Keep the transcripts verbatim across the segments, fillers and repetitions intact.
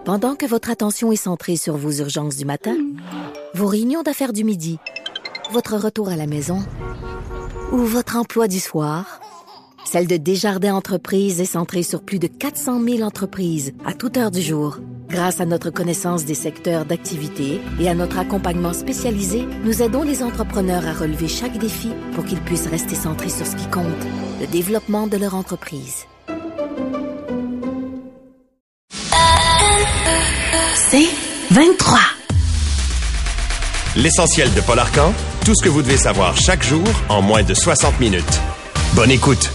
Pendant que votre attention est centrée sur vos urgences du matin, vos réunions d'affaires du midi, votre retour à la maison ou votre emploi du soir, celle de Desjardins Entreprises est centrée sur plus de quatre cent mille entreprises à toute heure du jour. Grâce à notre connaissance des secteurs d'activité et à notre accompagnement spécialisé, nous aidons les entrepreneurs à relever chaque défi pour qu'ils puissent rester centrés sur ce qui compte, le développement de leur entreprise. C'est vingt-trois. L'essentiel de Paul Arcand, tout ce que vous devez savoir chaque jour en moins de soixante minutes. Bonne écoute.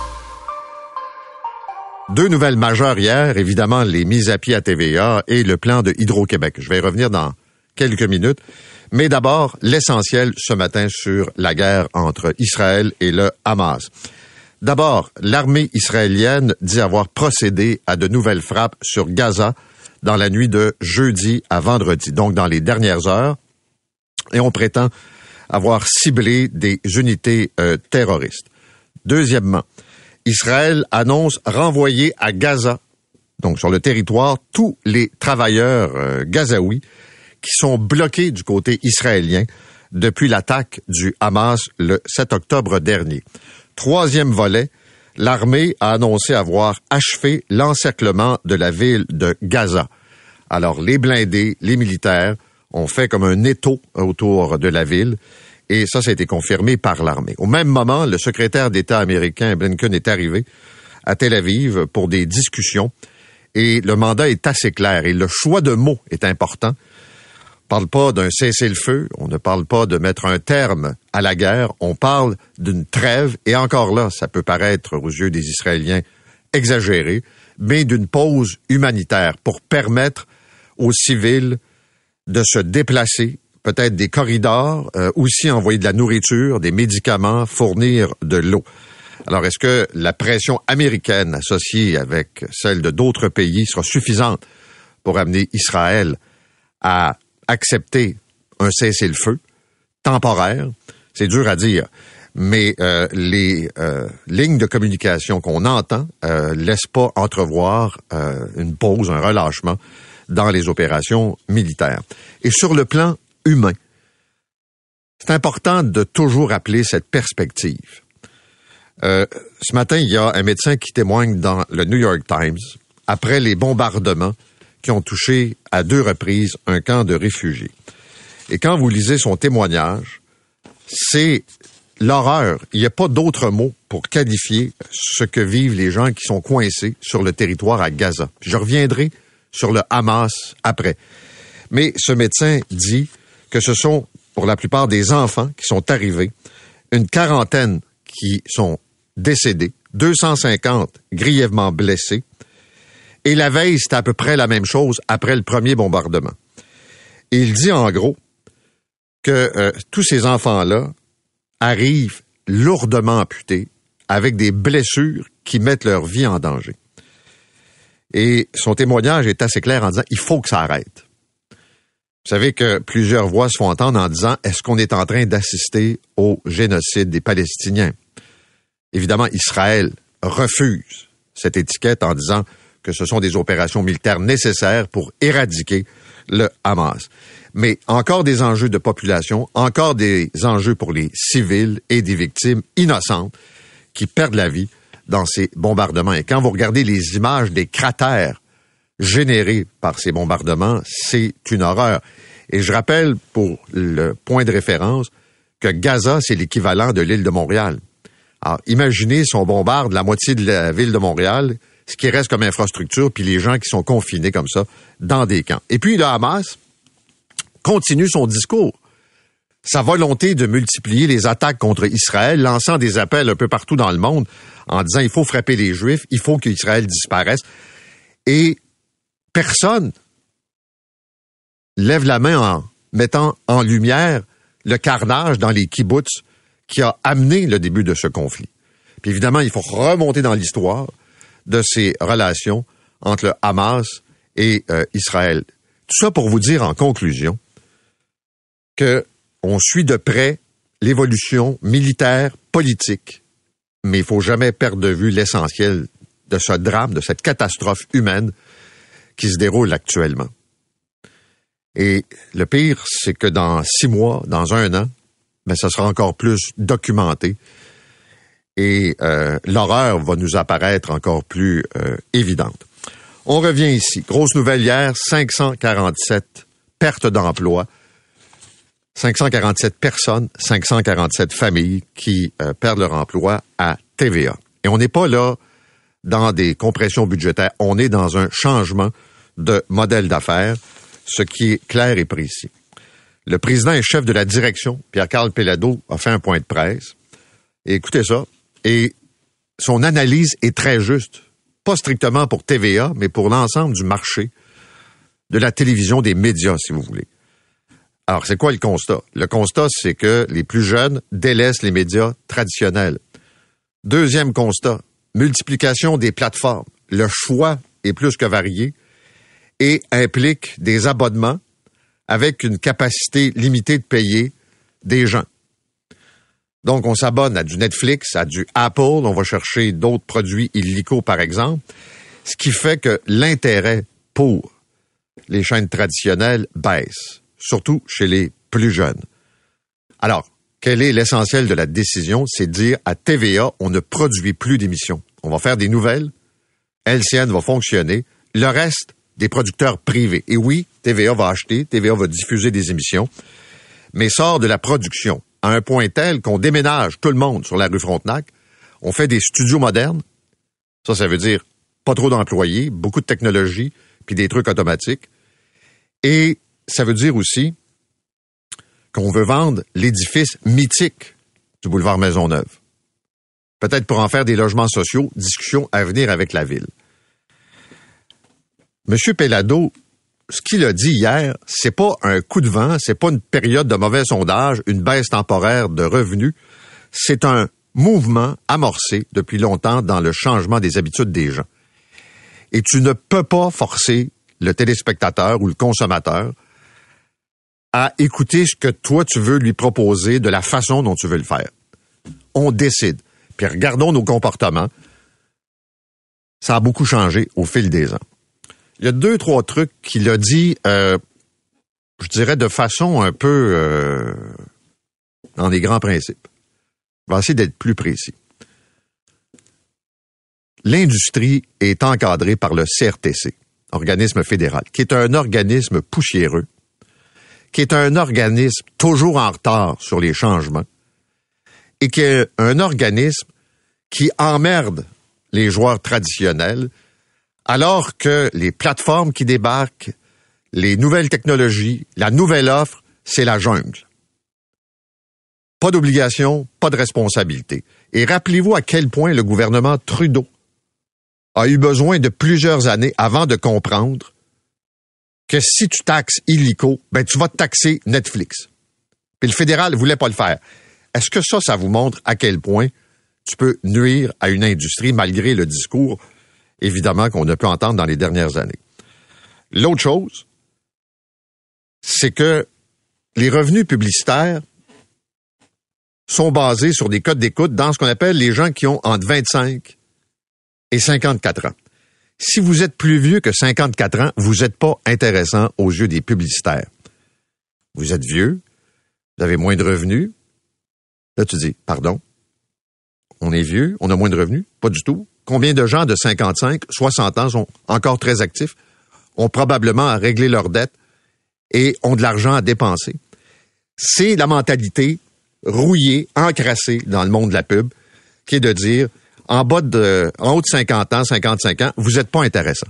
Deux nouvelles majeures hier, évidemment les mises à pied à T V A et le plan de Hydro-Québec. Je vais y revenir dans quelques minutes. Mais d'abord, l'essentiel ce matin sur la guerre entre Israël et le Hamas. D'abord, l'armée israélienne dit avoir procédé à de nouvelles frappes sur Gaza dans la nuit de jeudi à vendredi, donc dans les dernières heures. Et on prétend avoir ciblé des unités euh, terroristes. Deuxièmement, Israël annonce renvoyer à Gaza, donc sur le territoire, tous les travailleurs euh, gazaouis qui sont bloqués du côté israélien depuis l'attaque du Hamas le sept octobre dernier. Troisième volet, l'armée a annoncé avoir achevé l'encerclement de la ville de Gaza. Alors, les blindés, les militaires ont fait comme un étau autour de la ville. Et ça, ça a été confirmé par l'armée. Au même moment, le secrétaire d'État américain Blinken est arrivé à Tel Aviv pour des discussions. Et le mandat est assez clair. Et le choix de mots est important. On ne parle pas d'un cessez-le-feu. On ne parle pas de mettre un terme à la guerre. On parle d'une trêve. Et encore là, ça peut paraître aux yeux des Israéliens exagéré, mais d'une pause humanitaire pour permettre aux civils de se déplacer, peut-être des corridors, euh, aussi envoyer de la nourriture, des médicaments, fournir de l'eau. Alors, est-ce que la pression américaine associée avec celle de d'autres pays sera suffisante pour amener Israël à accepter un cessez-le-feu temporaire? C'est dur à dire, mais euh, les euh, lignes de communication qu'on entend euh, laissent pas entrevoir euh, une pause, un relâchement dans les opérations militaires. Et sur le plan humain, c'est important de toujours rappeler cette perspective. Euh, ce matin, il y a un médecin qui témoigne dans le New York Times après les bombardements qui ont touché à deux reprises un camp de réfugiés. Et quand vous lisez son témoignage, c'est l'horreur. Il n'y a pas d'autre mot pour qualifier ce que vivent les gens qui sont coincés sur le territoire à Gaza. Je reviendrai sur le Hamas après. Mais ce médecin dit que ce sont, pour la plupart des enfants qui sont arrivés, une quarantaine qui sont décédés, deux cent cinquante grièvement blessés, et la veille, c'était à peu près la même chose après le premier bombardement. Et il dit en gros que euh, tous ces enfants-là arrivent lourdement amputés, avec des blessures qui mettent leur vie en danger. Et son témoignage est assez clair en disant « il faut que ça arrête ». Vous savez que plusieurs voix se font entendre en disant « est-ce qu'on est en train d'assister au génocide des Palestiniens ?» Évidemment, Israël refuse cette étiquette en disant que ce sont des opérations militaires nécessaires pour éradiquer le Hamas. Mais encore des enjeux de population, encore des enjeux pour les civils et des victimes innocentes qui perdent la vie dans ces bombardements. Et quand vous regardez les images des cratères générés par ces bombardements, c'est une horreur. Et je rappelle, pour le point de référence, que Gaza, c'est l'équivalent de l'île de Montréal. Alors, imaginez si on bombarde la moitié de la ville de Montréal, ce qui reste comme infrastructure, puis les gens qui sont confinés comme ça dans des camps. Et puis le Hamas continue son discours. Sa volonté de multiplier les attaques contre Israël, lançant des appels un peu partout dans le monde en disant il faut frapper les Juifs, il faut qu'Israël disparaisse. Et personne lève la main en mettant en lumière le carnage dans les kibboutz qui a amené le début de ce conflit. Puis évidemment, il faut remonter dans l'histoire de ces relations entre le Hamas et euh, Israël. Tout ça pour vous dire en conclusion que on suit de près l'évolution militaire, politique, mais il faut jamais perdre de vue l'essentiel de ce drame, de cette catastrophe humaine qui se déroule actuellement. Et le pire, c'est que dans six mois, dans un an, ben, ça sera encore plus documenté. Et euh, l'horreur va nous apparaître encore plus euh, évidente. On revient ici. Grosse nouvelle hier, cinq cent quarante-sept pertes d'emploi, cinq cent quarante-sept personnes, cinq cent quarante-sept familles qui euh, perdent leur emploi à T V A. Et on n'est pas là dans des compressions budgétaires, on est dans un changement de modèle d'affaires, ce qui est clair et précis. Le président et chef de la direction, Pierre-Carl Péladeau, a fait un point de presse. Et écoutez ça. Et son analyse est très juste. Pas strictement pour T V A, mais pour l'ensemble du marché de la télévision, des médias, si vous voulez. Alors, c'est quoi le constat? Le constat, c'est que les plus jeunes délaissent les médias traditionnels. Deuxième constat, multiplication des plateformes. Le choix est plus que varié et implique des abonnements avec une capacité limitée de payer des gens. Donc, on s'abonne à du Netflix, à du Apple, on va chercher d'autres produits illicaux, par exemple, ce qui fait que l'intérêt pour les chaînes traditionnelles baisse, surtout chez les plus jeunes. Alors, quel est l'essentiel de la décision? C'est de dire à T V A, on ne produit plus d'émissions. On va faire des nouvelles, L C N va fonctionner, le reste, des producteurs privés. Et oui, T V A va acheter, T V A va diffuser des émissions, mais sort de la production à un point tel qu'on déménage tout le monde sur la rue Frontenac, on fait des studios modernes, ça, ça veut dire pas trop d'employés, beaucoup de technologie, puis des trucs automatiques, et ça veut dire aussi qu'on veut vendre l'édifice mythique du boulevard Maisonneuve. Peut-être pour en faire des logements sociaux, discussion à venir avec la ville. Monsieur Péladeau, ce qu'il a dit hier, c'est pas un coup de vent, c'est pas une période de mauvais sondage, une baisse temporaire de revenus. C'est un mouvement amorcé depuis longtemps dans le changement des habitudes des gens. Et tu ne peux pas forcer le téléspectateur ou le consommateur à écouter ce que toi tu veux lui proposer de la façon dont tu veux le faire. On décide. Puis regardons nos comportements. Ça a beaucoup changé au fil des ans. Il y a deux, trois trucs qu'il a dit, euh, je dirais, de façon un peu euh, dans les grands principes. Je vais essayer d'être plus précis. L'industrie est encadrée par le C R T C, organisme fédéral, qui est un organisme poussiéreux, qui est un organisme toujours en retard sur les changements, et qui est un organisme qui emmerde les joueurs traditionnels, alors que les plateformes qui débarquent, les nouvelles technologies, la nouvelle offre, c'est la jungle. Pas d'obligation, pas de responsabilité. Et rappelez-vous à quel point le gouvernement Trudeau a eu besoin de plusieurs années avant de comprendre que si tu taxes illico, ben tu vas taxer Netflix. Puis le fédéral ne voulait pas le faire. Est-ce que ça, ça vous montre à quel point tu peux nuire à une industrie malgré le discours évidemment, qu'on a pu entendre dans les dernières années. L'autre chose, c'est que les revenus publicitaires sont basés sur des codes d'écoute dans ce qu'on appelle les gens qui ont entre vingt-cinq et cinquante-quatre ans. Si vous êtes plus vieux que cinquante-quatre ans, vous n'êtes pas intéressant aux yeux des publicitaires. Vous êtes vieux, vous avez moins de revenus. Là, tu dis, pardon, on est vieux, on a moins de revenus? Pas du tout. Combien de gens de cinquante-cinq, soixante ans sont encore très actifs, ont probablement à régler leurs dettes et ont de l'argent à dépenser? C'est la mentalité rouillée, encrassée dans le monde de la pub, qui est de dire, en bas de, en haut de cinquante ans, cinquante-cinq ans, vous n'êtes pas intéressant.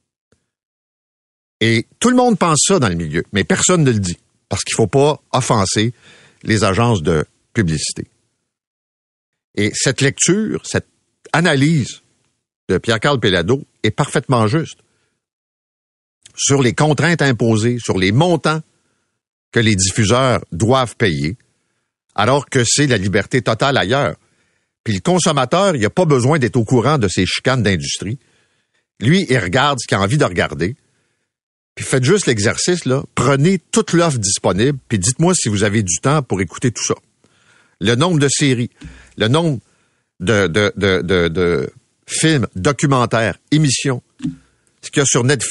Et tout le monde pense ça dans le milieu, mais personne ne le dit, parce qu'il ne faut pas offenser les agences de publicité. Et cette lecture, cette analyse de Pierre-Carl Péladeau est parfaitement juste sur les contraintes imposées, sur les montants que les diffuseurs doivent payer, alors que c'est la liberté totale ailleurs. Puis le consommateur, il n'a pas besoin d'être au courant de ces chicanes d'industrie. Lui, il regarde ce qu'il a envie de regarder. Puis faites juste l'exercice, là. Prenez toute l'offre disponible, puis dites-moi si vous avez du temps pour écouter tout ça. Le nombre de séries, le nombre de, de, de, de, de films, documentaires, émissions, ce qu'il y a sur Netflix,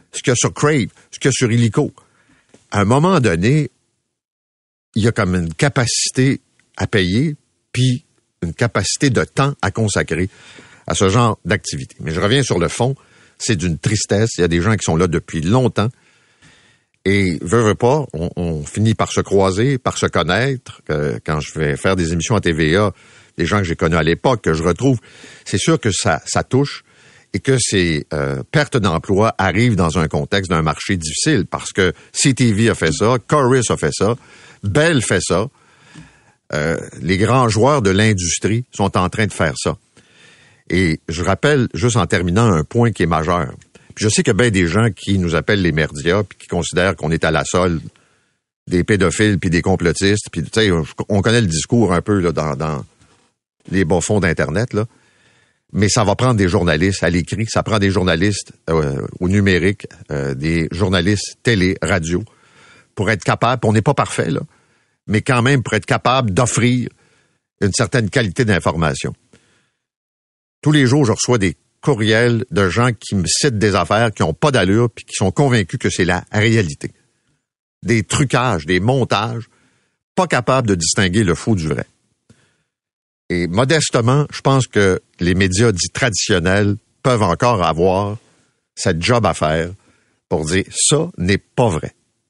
ce qu'il y a sur Crave, ce qu'il y a sur Illico. À un moment donné, il y a comme une capacité à payer, puis une capacité de temps à consacrer à ce genre d'activité. Mais je reviens sur le fond, c'est d'une tristesse. Il y a des gens qui sont là depuis longtemps. Et, veut, veut pas, on, on finit par se croiser, par se connaître. Euh, quand je vais faire des émissions à T V A, des gens que j'ai connus à l'époque, que je retrouve, c'est sûr que ça, ça touche et que ces euh, pertes d'emploi arrivent dans un contexte d'un marché difficile parce que C T V a fait ça, Corus a fait ça, Bell fait ça. Euh, les grands joueurs de l'industrie sont en train de faire ça. Et je rappelle, juste en terminant, un point qui est majeur. Puis je sais qu'il y a bien des gens qui nous appellent les merdias puis qui considèrent qu'on est à la solde des pédophiles puis des complotistes. Puis tu sais, on connaît le discours un peu là dans, dans les bas-fonds d'Internet, là. Mais ça va prendre des journalistes à l'écrit, ça prend des journalistes euh, au numérique, euh, des journalistes télé, radio, pour être capable, on n'est pas parfait, là, mais quand même pour être capable d'offrir une certaine qualité d'information. Tous les jours, je reçois des courriels de gens qui me citent des affaires qui n'ont pas d'allure puis qui sont convaincus que c'est la réalité. Des trucages, des montages, pas capables de distinguer le faux du vrai. Et modestement, je pense que les médias dits traditionnels peuvent encore avoir cette job à faire pour dire ça n'est pas vrai.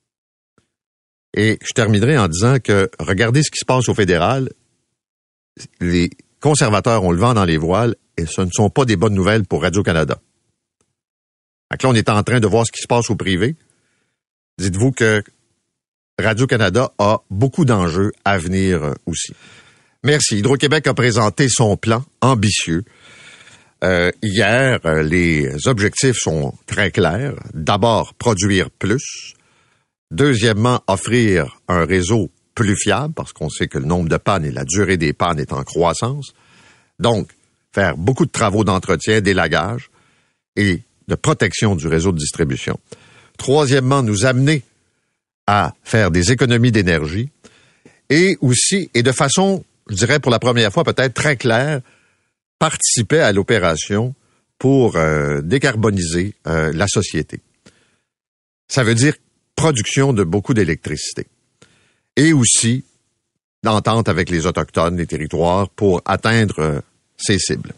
Et je terminerai en disant que regardez ce qui se passe au fédéral. Les conservateurs ont le vent dans les voiles et ce ne sont pas des bonnes nouvelles pour Radio-Canada. Donc là, on est en train de voir ce qui se passe au privé. Dites-vous que Radio-Canada a beaucoup d'enjeux à venir aussi. Merci. Hydro-Québec a présenté son plan ambitieux. Euh, hier, les objectifs sont très clairs. D'abord, produire plus. Deuxièmement, offrir un réseau plus fiable, parce qu'on sait que le nombre de pannes et la durée des pannes est en croissance. Donc, faire beaucoup de travaux d'entretien, d'élagage et de protection du réseau de distribution. Troisièmement, nous amener à faire des économies d'énergie et aussi, et de façon, je dirais pour la première fois peut-être très claire, participer à l'opération pour euh, décarboniser euh, la société. Ça veut dire production de beaucoup d'électricité. Et aussi d'entente avec les Autochtones, les territoires, pour atteindre euh, ces cibles.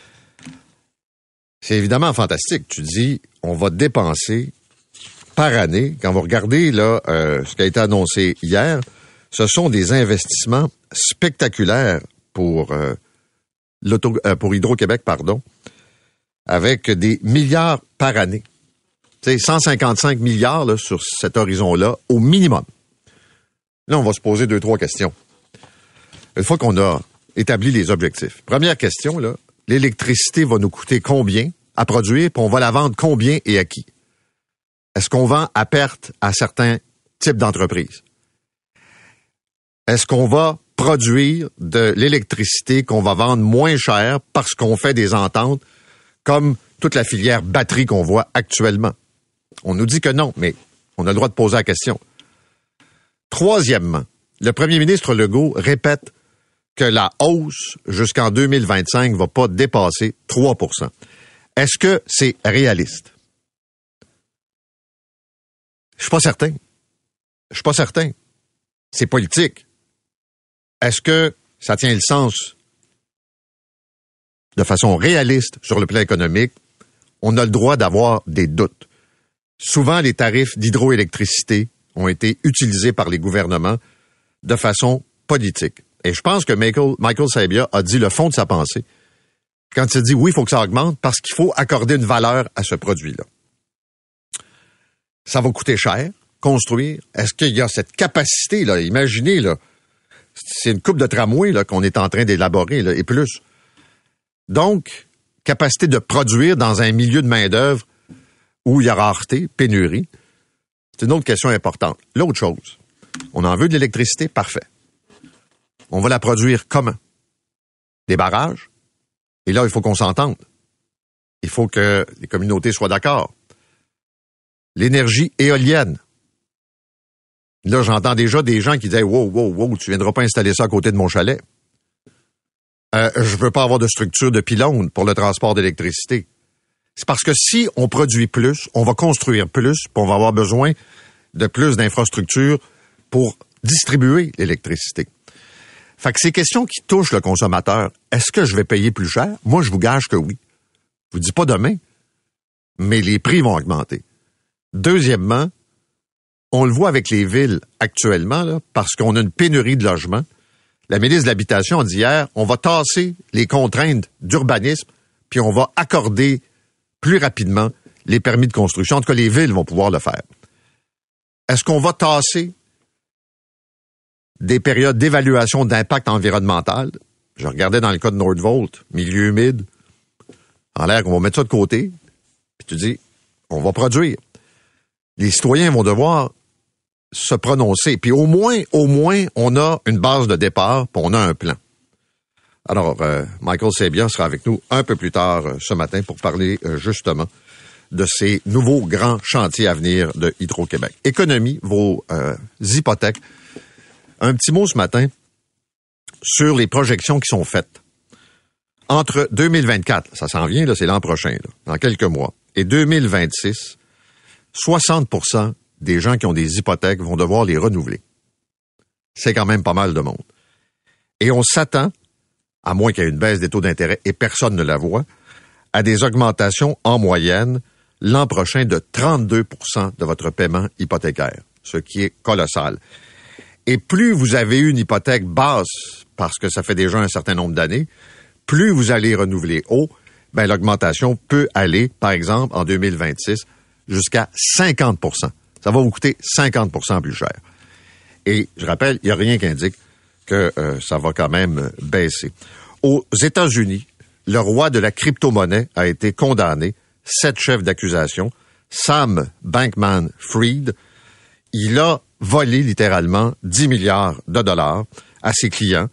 C'est évidemment fantastique. Tu dis, on va dépenser par année, quand vous regardez là euh, ce qui a été annoncé hier, ce sont des investissements spectaculaires pour, euh, l'auto, euh, pour Hydro-Québec, pardon, avec des milliards par année. C'est cent cinquante-cinq milliards là, sur cet horizon-là, au minimum. Là, on va se poser deux, trois questions. Une fois qu'on a établi les objectifs. Première question, là, l'électricité va nous coûter combien à produire, puis on va la vendre combien et à qui? Est-ce qu'on vend à perte à certains types d'entreprises? Est-ce qu'on va produire de l'électricité qu'on va vendre moins cher parce qu'on fait des ententes comme toute la filière batterie qu'on voit actuellement? On nous dit que non, mais on a le droit de poser la question. Troisièmement, le premier ministre Legault répète que la hausse jusqu'en deux mille vingt-cinq ne va pas dépasser trois pour cent. Est-ce que c'est réaliste? Je suis pas certain. Je suis pas certain. C'est politique. Est-ce que ça tient le sens de façon réaliste sur le plan économique? On a le droit d'avoir des doutes. Souvent, les tarifs d'hydroélectricité ont été utilisés par les gouvernements de façon politique. Et je pense que Michael, Michael Sabia a dit le fond de sa pensée quand il dit oui, il faut que ça augmente parce qu'il faut accorder une valeur à ce produit-là. Ça va coûter cher, construire. Est-ce qu'il y a cette capacité, là? Imaginez, là, c'est une coupe de tramway là, qu'on est en train d'élaborer, là, et plus. Donc, capacité de produire dans un milieu de main-d'œuvre où il y a rareté, pénurie. C'est une autre question importante. L'autre chose, on en veut de l'électricité, parfait. On va la produire comment? Des barrages. Et là, il faut qu'on s'entende. Il faut que les communautés soient d'accord. L'énergie éolienne. Là, j'entends déjà des gens qui disent « Wow, wow, wow, tu viendras pas installer ça à côté de mon chalet. Euh, je veux pas avoir de structure de pylône pour le transport d'électricité. » C'est parce que si on produit plus, on va construire plus, puis on va avoir besoin de plus d'infrastructures pour distribuer l'électricité. Fait que ces questions qui touchent le consommateur, est-ce que je vais payer plus cher? Moi, je vous gage que oui. Je vous dis pas demain, mais les prix vont augmenter. Deuxièmement, on le voit avec les villes actuellement, là, parce qu'on a une pénurie de logements. La ministre de l'Habitation a dit hier, on va tasser les contraintes d'urbanisme, puis on va accorder plus rapidement les permis de construction. En tout cas, les villes vont pouvoir le faire. Est-ce qu'on va tasser des périodes d'évaluation d'impact environnemental? Je regardais dans le cas de Nordvolt, milieu humide, en l'air qu'on va mettre ça de côté, puis tu dis, on va produire. Les citoyens vont devoir se prononcer. Puis au moins, au moins, on a une base de départ, puis on a un plan. Alors, euh, Michael Sabia sera avec nous un peu plus tard euh, ce matin pour parler euh, justement de ces nouveaux grands chantiers à venir de Hydro-Québec. Économie, vos euh, hypothèques. Un petit mot ce matin sur les projections qui sont faites. Entre deux mille vingt-quatre, ça s'en vient, là, c'est l'an prochain, là, dans quelques mois, et deux mille vingt-six, soixante pour cent des gens qui ont des hypothèques vont devoir les renouveler. C'est quand même pas mal de monde. Et on s'attend, à moins qu'il y ait une baisse des taux d'intérêt et personne ne la voit, à des augmentations en moyenne l'an prochain de trente-deux pour cent de votre paiement hypothécaire, ce qui est colossal. Et plus vous avez une hypothèque basse, parce que ça fait déjà un certain nombre d'années, plus vous allez renouveler haut, ben l'augmentation peut aller, par exemple, en deux mille vingt-six, jusqu'à cinquante pour cent. Ça va vous coûter cinquante pour cent plus cher. Et je rappelle, il n'y a rien qui indique que euh, ça va quand même baisser. Aux États-Unis, le roi de la crypto-monnaie a été condamné, sept chefs d'accusation, Sam Bankman-Fried. Il a volé littéralement dix milliards de dollars à ses clients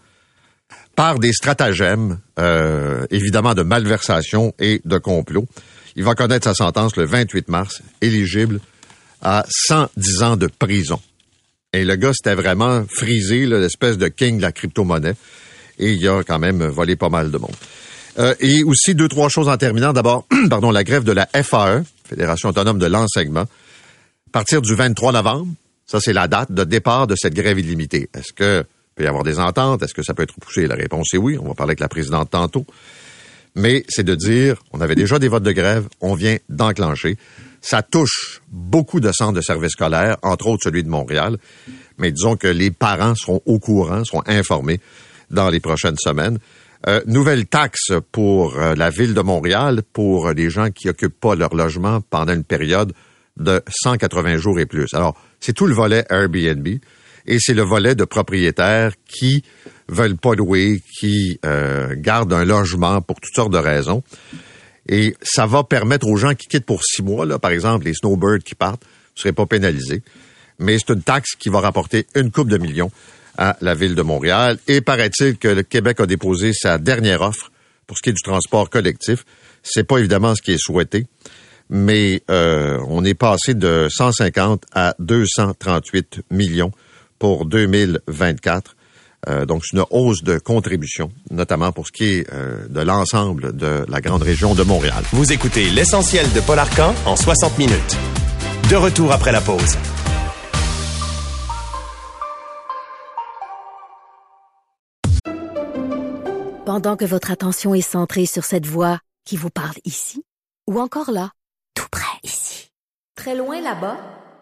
par des stratagèmes, euh, évidemment de malversation et de complot. Il va connaître sa sentence le vingt-huit mars, éligible à cent dix ans de prison. Et le gars, c'était vraiment frisé, là, l'espèce de king de la crypto-monnaie. Et il a quand même volé pas mal de monde. Euh, et aussi, deux, trois choses en terminant. D'abord, pardon, la grève de la F A E, Fédération autonome de l'enseignement, à partir du vingt-trois novembre. Ça, c'est la date de départ de cette grève illimitée. Est-ce que peut y avoir des ententes? Est-ce que ça peut être repoussé? La réponse est oui. On va parler avec la présidente tantôt. Mais c'est de dire, on avait déjà des votes de grève, on vient d'enclencher. Ça touche beaucoup de centres de services scolaires, entre autres celui de Montréal. Mais disons que les parents seront au courant, seront informés dans les prochaines semaines. Euh, nouvelle taxe pour euh, la ville de Montréal pour euh, les gens qui occupent pas leur logement pendant une période de cent quatre-vingts jours et plus. Alors, c'est tout le volet Airbnb et c'est le volet de propriétaires qui veulent pas louer, qui euh, gardent un logement pour toutes sortes de raisons. Et ça va permettre aux gens qui quittent pour six mois, là, par exemple, les snowbirds qui partent, ne seraient pas pénalisés. Mais c'est une taxe qui va rapporter une couple de millions à la ville de Montréal. Et paraît-il que le Québec a déposé sa dernière offre pour ce qui est du transport collectif. C'est pas évidemment ce qui est souhaité, mais euh, on est passé de cent cinquante à deux cent trente-huit millions pour deux mille vingt-quatre. Euh, donc, c'est une hausse de contribution, notamment pour ce qui est euh, de l'ensemble de la grande région de Montréal. Vous écoutez l'essentiel de Paul Arcan en soixante minutes. De retour après la pause. Pendant que votre attention est centrée sur cette voix qui vous parle ici, ou encore là, tout près ici, très loin là-bas,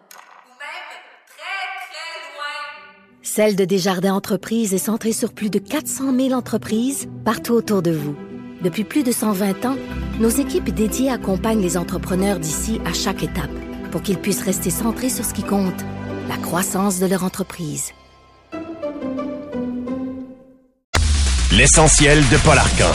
Celle de Desjardins Entreprises est centrée sur plus de quatre cent mille entreprises partout autour de vous. Depuis plus de cent vingt ans, nos équipes dédiées accompagnent les entrepreneurs d'ici à chaque étape pour qu'ils puissent rester centrés sur ce qui compte, la croissance de leur entreprise. L'essentiel de Paul Arcan.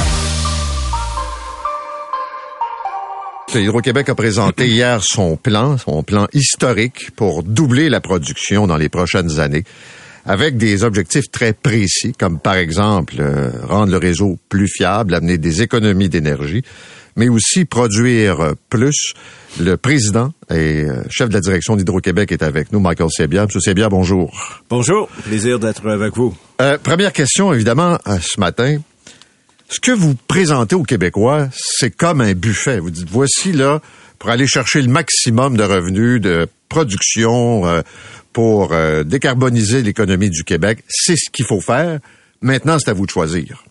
Hydro-Québec a présenté hier son plan, son plan historique pour doubler la production dans les prochaines années, avec des objectifs très précis, comme par exemple euh, rendre le réseau plus fiable, amener des économies d'énergie, mais aussi produire plus. Le président et chef de la direction d'Hydro-Québec est avec nous, Michael Sabia. Monsieur Sabia, bonjour. Bonjour, plaisir d'être avec vous. Euh, première question, évidemment, euh, ce matin, Ce que vous présentez aux Québécois, c'est comme un buffet. Vous dites, voici là, pour aller chercher le maximum de revenus, de production, euh, pour euh, décarboniser l'économie du Québec, c'est ce qu'il faut faire. Maintenant, c'est à vous de choisir.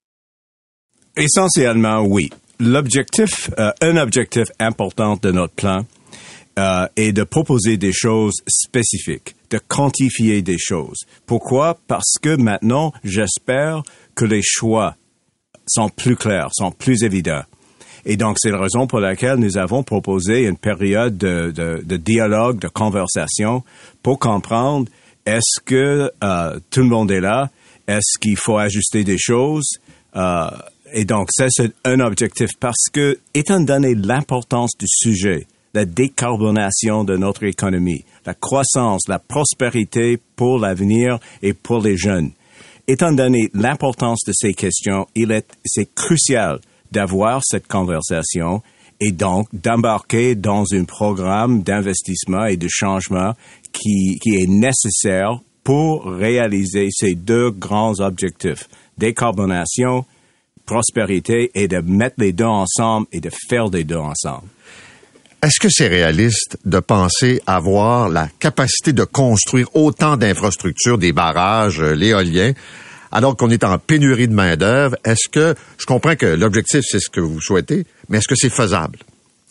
Essentiellement, oui. L'objectif, euh, un objectif important de notre plan euh, est de proposer des choses spécifiques, de quantifier des choses. Pourquoi? Parce que maintenant, j'espère que les choix sont plus clairs, sont plus évidents. Et donc, c'est la raison pour laquelle nous avons proposé une période de, de, de dialogue, de conversation pour comprendre est-ce que euh, tout le monde est là, est-ce qu'il faut ajuster des choses. Euh, et donc, ça, c'est un objectif parce que, étant donné l'importance du sujet, la décarbonation de notre économie, la croissance, la prospérité pour l'avenir et pour les jeunes, étant donné l'importance de ces questions, il est, c'est crucial d'avoir cette conversation et donc d'embarquer dans un programme d'investissement et de changement qui, qui est nécessaire pour réaliser ces deux grands objectifs, décarbonation, prospérité, et de mettre les deux ensemble et de faire les deux ensemble. Est-ce que c'est réaliste de penser avoir la capacité de construire autant d'infrastructures, des barrages, l'éolien, alors qu'on est en pénurie de main-d'œuvre? Est-ce que, je comprends que l'objectif, c'est ce que vous souhaitez, mais est-ce que c'est faisable?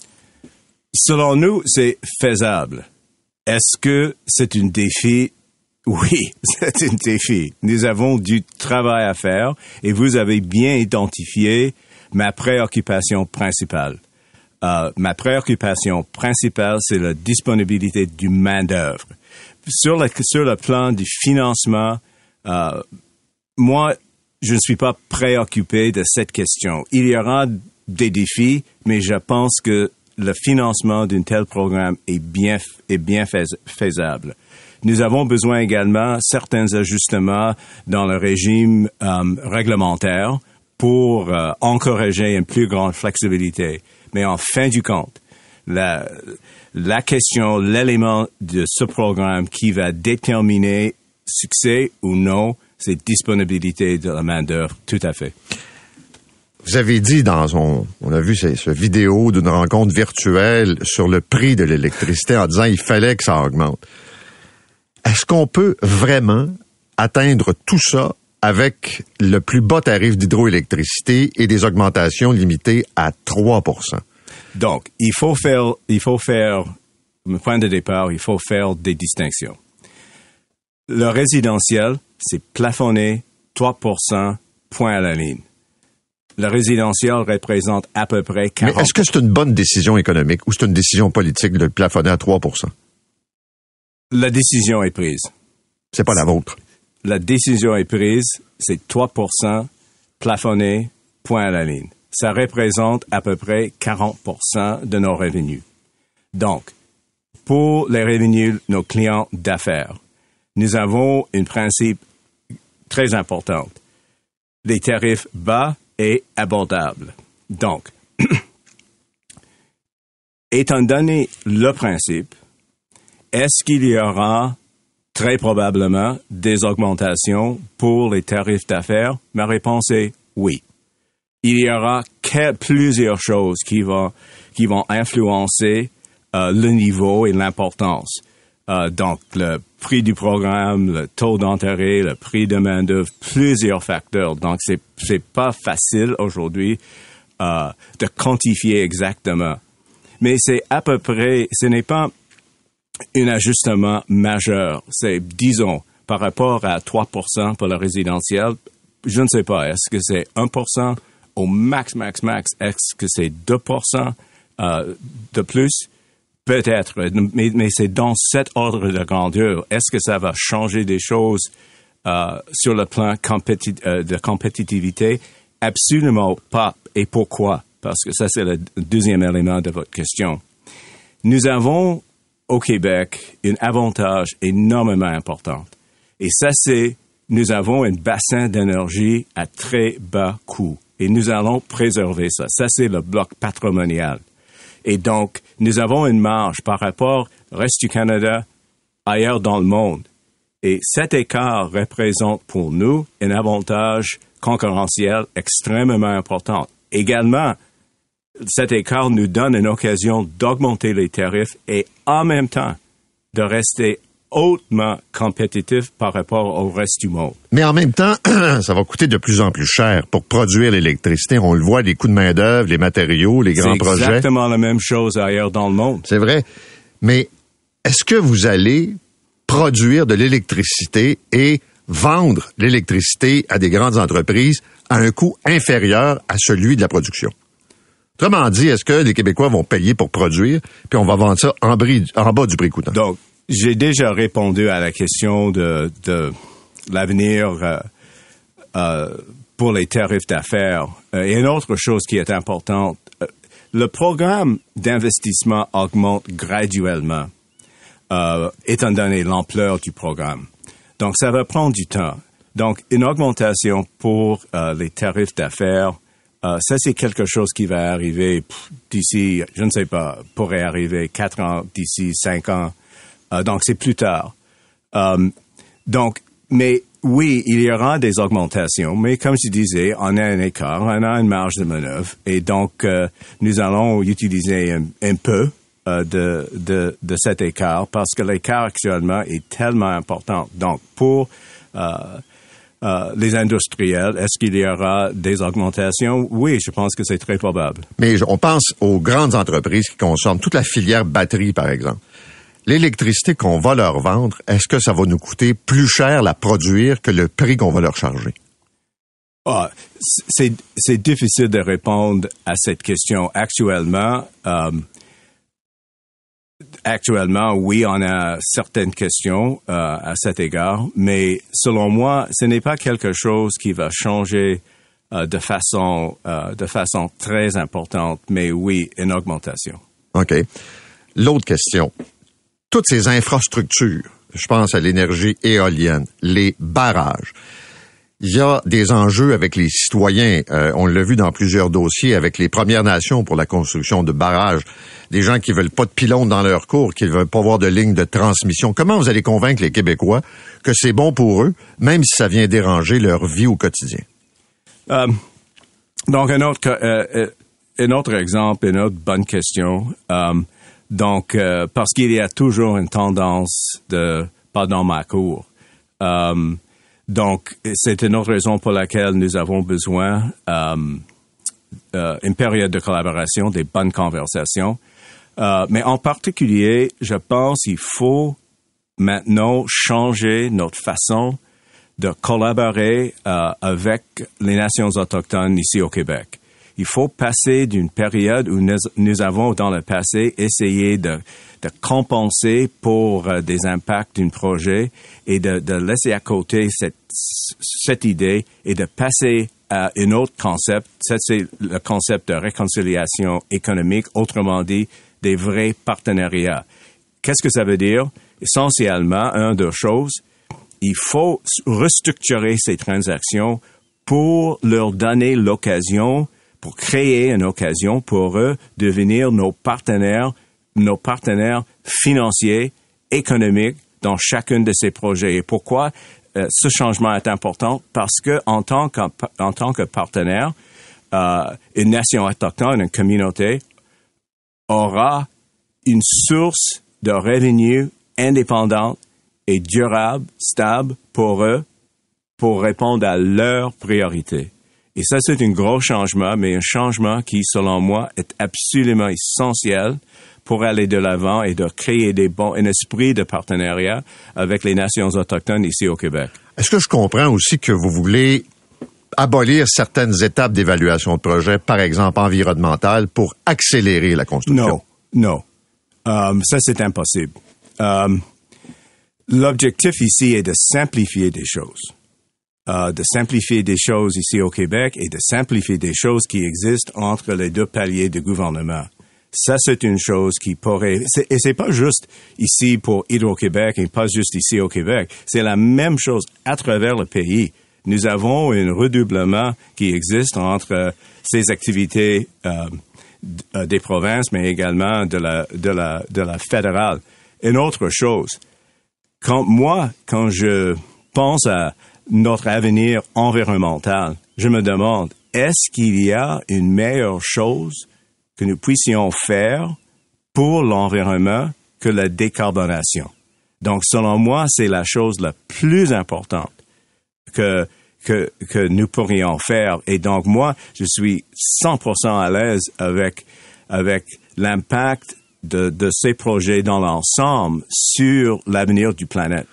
Selon nous, c'est faisable. Est-ce que c'est un défi? Oui, c'est un défi. Nous avons du travail à faire et vous avez bien identifié ma préoccupation principale. Euh, ma préoccupation principale, c'est la disponibilité du main-d'œuvre. Sur le, sur le plan du financement, euh, moi, je ne suis pas préoccupé de cette question. Il y aura des défis, mais je pense que le financement d'un tel programme est bien, est bien faisable. Nous avons besoin également certains ajustements dans le régime euh, réglementaire pour euh, encourager une plus grande flexibilité. Mais en fin du compte, la, la question, l'élément de ce programme qui va déterminer succès ou non, c'est disponibilité de la main-d'œuvre, tout à fait. Vous avez dit dans son, on a vu ce, ce vidéo d'une rencontre virtuelle sur le prix de l'électricité en disant il fallait que ça augmente. Est-ce qu'on peut vraiment atteindre tout ça avec le plus bas tarif d'hydroélectricité et des augmentations limitées à trois pour cent? Donc, il faut faire, il faut faire, le point de départ, il faut faire des distinctions. Le résidentiel, c'est plafonné trois pour cent, point à la ligne. Le résidentiel représente à peu près quarante pour cent. Mais est-ce que c'est une bonne décision économique ou c'est une décision politique de le plafonner à trois pour cent? La décision est prise. C'est pas la vôtre. La décision est prise, c'est trois pour cent plafonné, point à la ligne. Ça représente à peu près quarante pour cent de nos revenus. Donc, pour les revenus de nos clients d'affaires, nous avons un principe très important. Des tarifs bas et abordables. Donc, étant donné le principe, est-ce qu'il y aura très probablement des augmentations pour les tarifs d'affaires? Ma réponse est oui. Il y aura plusieurs choses qui vont, qui vont influencer euh, le niveau et l'importance. Euh, donc, le prix du programme, le taux d'intérêt, le prix de main-d'œuvre, plusieurs facteurs. Donc, c'est, c'est pas facile aujourd'hui euh, de quantifier exactement. Mais c'est à peu près, ce n'est pas un ajustement majeur. C'est, disons, par rapport à trois pour cent pour le résidentiel, je ne sais pas, est-ce que c'est un pour cent au max, max, max? Est-ce que c'est deux pour cent euh, de plus? Peut-être, mais, mais c'est dans cet ordre de grandeur. Est-ce que ça va changer des choses euh, sur le plan compétit- euh, de compétitivité? Absolument pas. Et pourquoi? Parce que ça, c'est le deuxième élément de votre question. Nous avons au Québec un avantage énormément important. Et ça, c'est, nous avons un bassin d'énergie à très bas coût. Et nous allons préserver ça. Ça, c'est le bloc patrimonial. Et donc, nous avons une marge par rapport au reste du Canada, ailleurs dans le monde. Et cet écart représente pour nous un avantage concurrentielle extrêmement importante. Également, cet écart nous donne une occasion d'augmenter les tarifs et en même temps de rester hautement compétitif par rapport au reste du monde. Mais en même temps, ça va coûter de plus en plus cher pour produire l'électricité. On le voit, les coûts de main-d'œuvre, les matériaux, les grands projets. C'est exactement la même chose ailleurs dans le monde. C'est vrai. Mais est-ce que vous allez produire de l'électricité et vendre l'électricité à des grandes entreprises à un coût inférieur à celui de la production? Autrement dit, est-ce que les Québécois vont payer pour produire, puis on va vendre ça en, bris, en bas du prix coûtant? Donc, j'ai déjà répondu à la question de, de l'avenir euh, euh, pour les tarifs d'affaires. Euh, et une autre chose qui est importante, euh, le programme d'investissement augmente graduellement, euh, étant donné l'ampleur du programme. Donc, ça va prendre du temps. Donc, une augmentation pour euh, les tarifs d'affaires, Euh, ça, c'est quelque chose qui va arriver pff, d'ici, je ne sais pas, pourrait arriver quatre ans, d'ici cinq ans. Euh, donc, c'est plus tard. Euh, donc, mais oui, il y aura des augmentations, mais comme je disais, on a un écart, on a une marge de manœuvre, et donc, euh, nous allons utiliser un, un peu euh, de, de, de cet écart parce que l'écart actuellement est tellement important. Donc, pour euh, Euh, les industriels, est-ce qu'il y aura des augmentations? Oui, je pense que c'est très probable. Mais on pense aux grandes entreprises qui consomment toute la filière batterie, par exemple. L'électricité qu'on va leur vendre, est-ce que ça va nous coûter plus cher la produire que le prix qu'on va leur charger? Ah, c'est, c'est difficile de répondre à cette question. Actuellement, euh, Actuellement, oui, on a certaines questions euh, à cet égard, mais selon moi, ce n'est pas quelque chose qui va changer euh, de façon euh, de façon très importante, mais oui, une augmentation. OK. L'autre question. Toutes ces infrastructures, je pense à l'énergie éolienne, les barrages, il y a des enjeux avec les citoyens. Euh, on l'a vu dans plusieurs dossiers avec les Premières Nations pour la construction de barrages. Des gens qui veulent pas de pylônes dans leur cours, qui veulent pas avoir de ligne de transmission. Comment vous allez convaincre les Québécois que c'est bon pour eux, même si ça vient déranger leur vie au quotidien? Euh, donc, un autre, euh, un autre exemple, une autre bonne question. Euh, donc, euh, parce qu'il y a toujours une tendance de pas dans ma cour. Euh, Donc, c'est une autre raison pour laquelle nous avons besoin euh, euh, une période de collaboration, des bonnes conversations. Euh, mais en particulier, je pense qu'il faut maintenant changer notre façon de collaborer euh, avec les nations autochtones ici au Québec. Il faut passer d'une période où nous, nous avons, dans le passé, essayé de, de compenser pour euh, des impacts d'un projet et de, de laisser à côté cette, cette idée et de passer à un autre concept. Ça, c'est le concept de réconciliation économique, autrement dit, des vrais partenariats. Qu'est-ce que ça veut dire? Essentiellement, une des choses, il faut restructurer ces transactions pour leur donner l'occasion, pour créer une occasion pour eux de devenir nos partenaires, nos partenaires financiers, économiques dans chacun de ces projets. Et pourquoi euh, ce changement est important? Parce que en tant que, en tant que partenaire, euh, une nation autochtone, une communauté aura une source de revenus indépendante et durable, stable pour eux, pour répondre à leurs priorités. Et ça, c'est un gros changement, mais un changement qui, selon moi, est absolument essentiel pour aller de l'avant et de créer des bons, un esprit de partenariat avec les nations autochtones ici au Québec. Est-ce que je comprends aussi que vous voulez abolir certaines étapes d'évaluation de projet, par exemple environnementale, pour accélérer la construction? Non, non. Um, ça, c'est impossible. Um, l'objectif ici est de simplifier des choses. Uh, de simplifier des choses ici au Québec et de simplifier des choses qui existent entre les deux paliers de gouvernement. Ça, c'est une chose qui pourrait... C'est, et c'est pas juste ici pour Hydro-Québec et pas juste ici au Québec. C'est la même chose à travers le pays. Nous avons un redoublement qui existe entre euh, ces activités euh, des provinces, mais également de la, de la, de la fédérale. Une autre chose, quand moi, quand je pense à notre avenir environnemental je me demande, est-ce qu'il y a une meilleure chose que nous puissions faire pour l'environnement que la décarbonation? Donc, selon moi, c'est la chose la plus importante que, que, que nous pourrions faire. Et donc, moi, je suis cent pour cent à l'aise avec, avec l'impact de, de ces projets dans l'ensemble sur l'avenir du planète.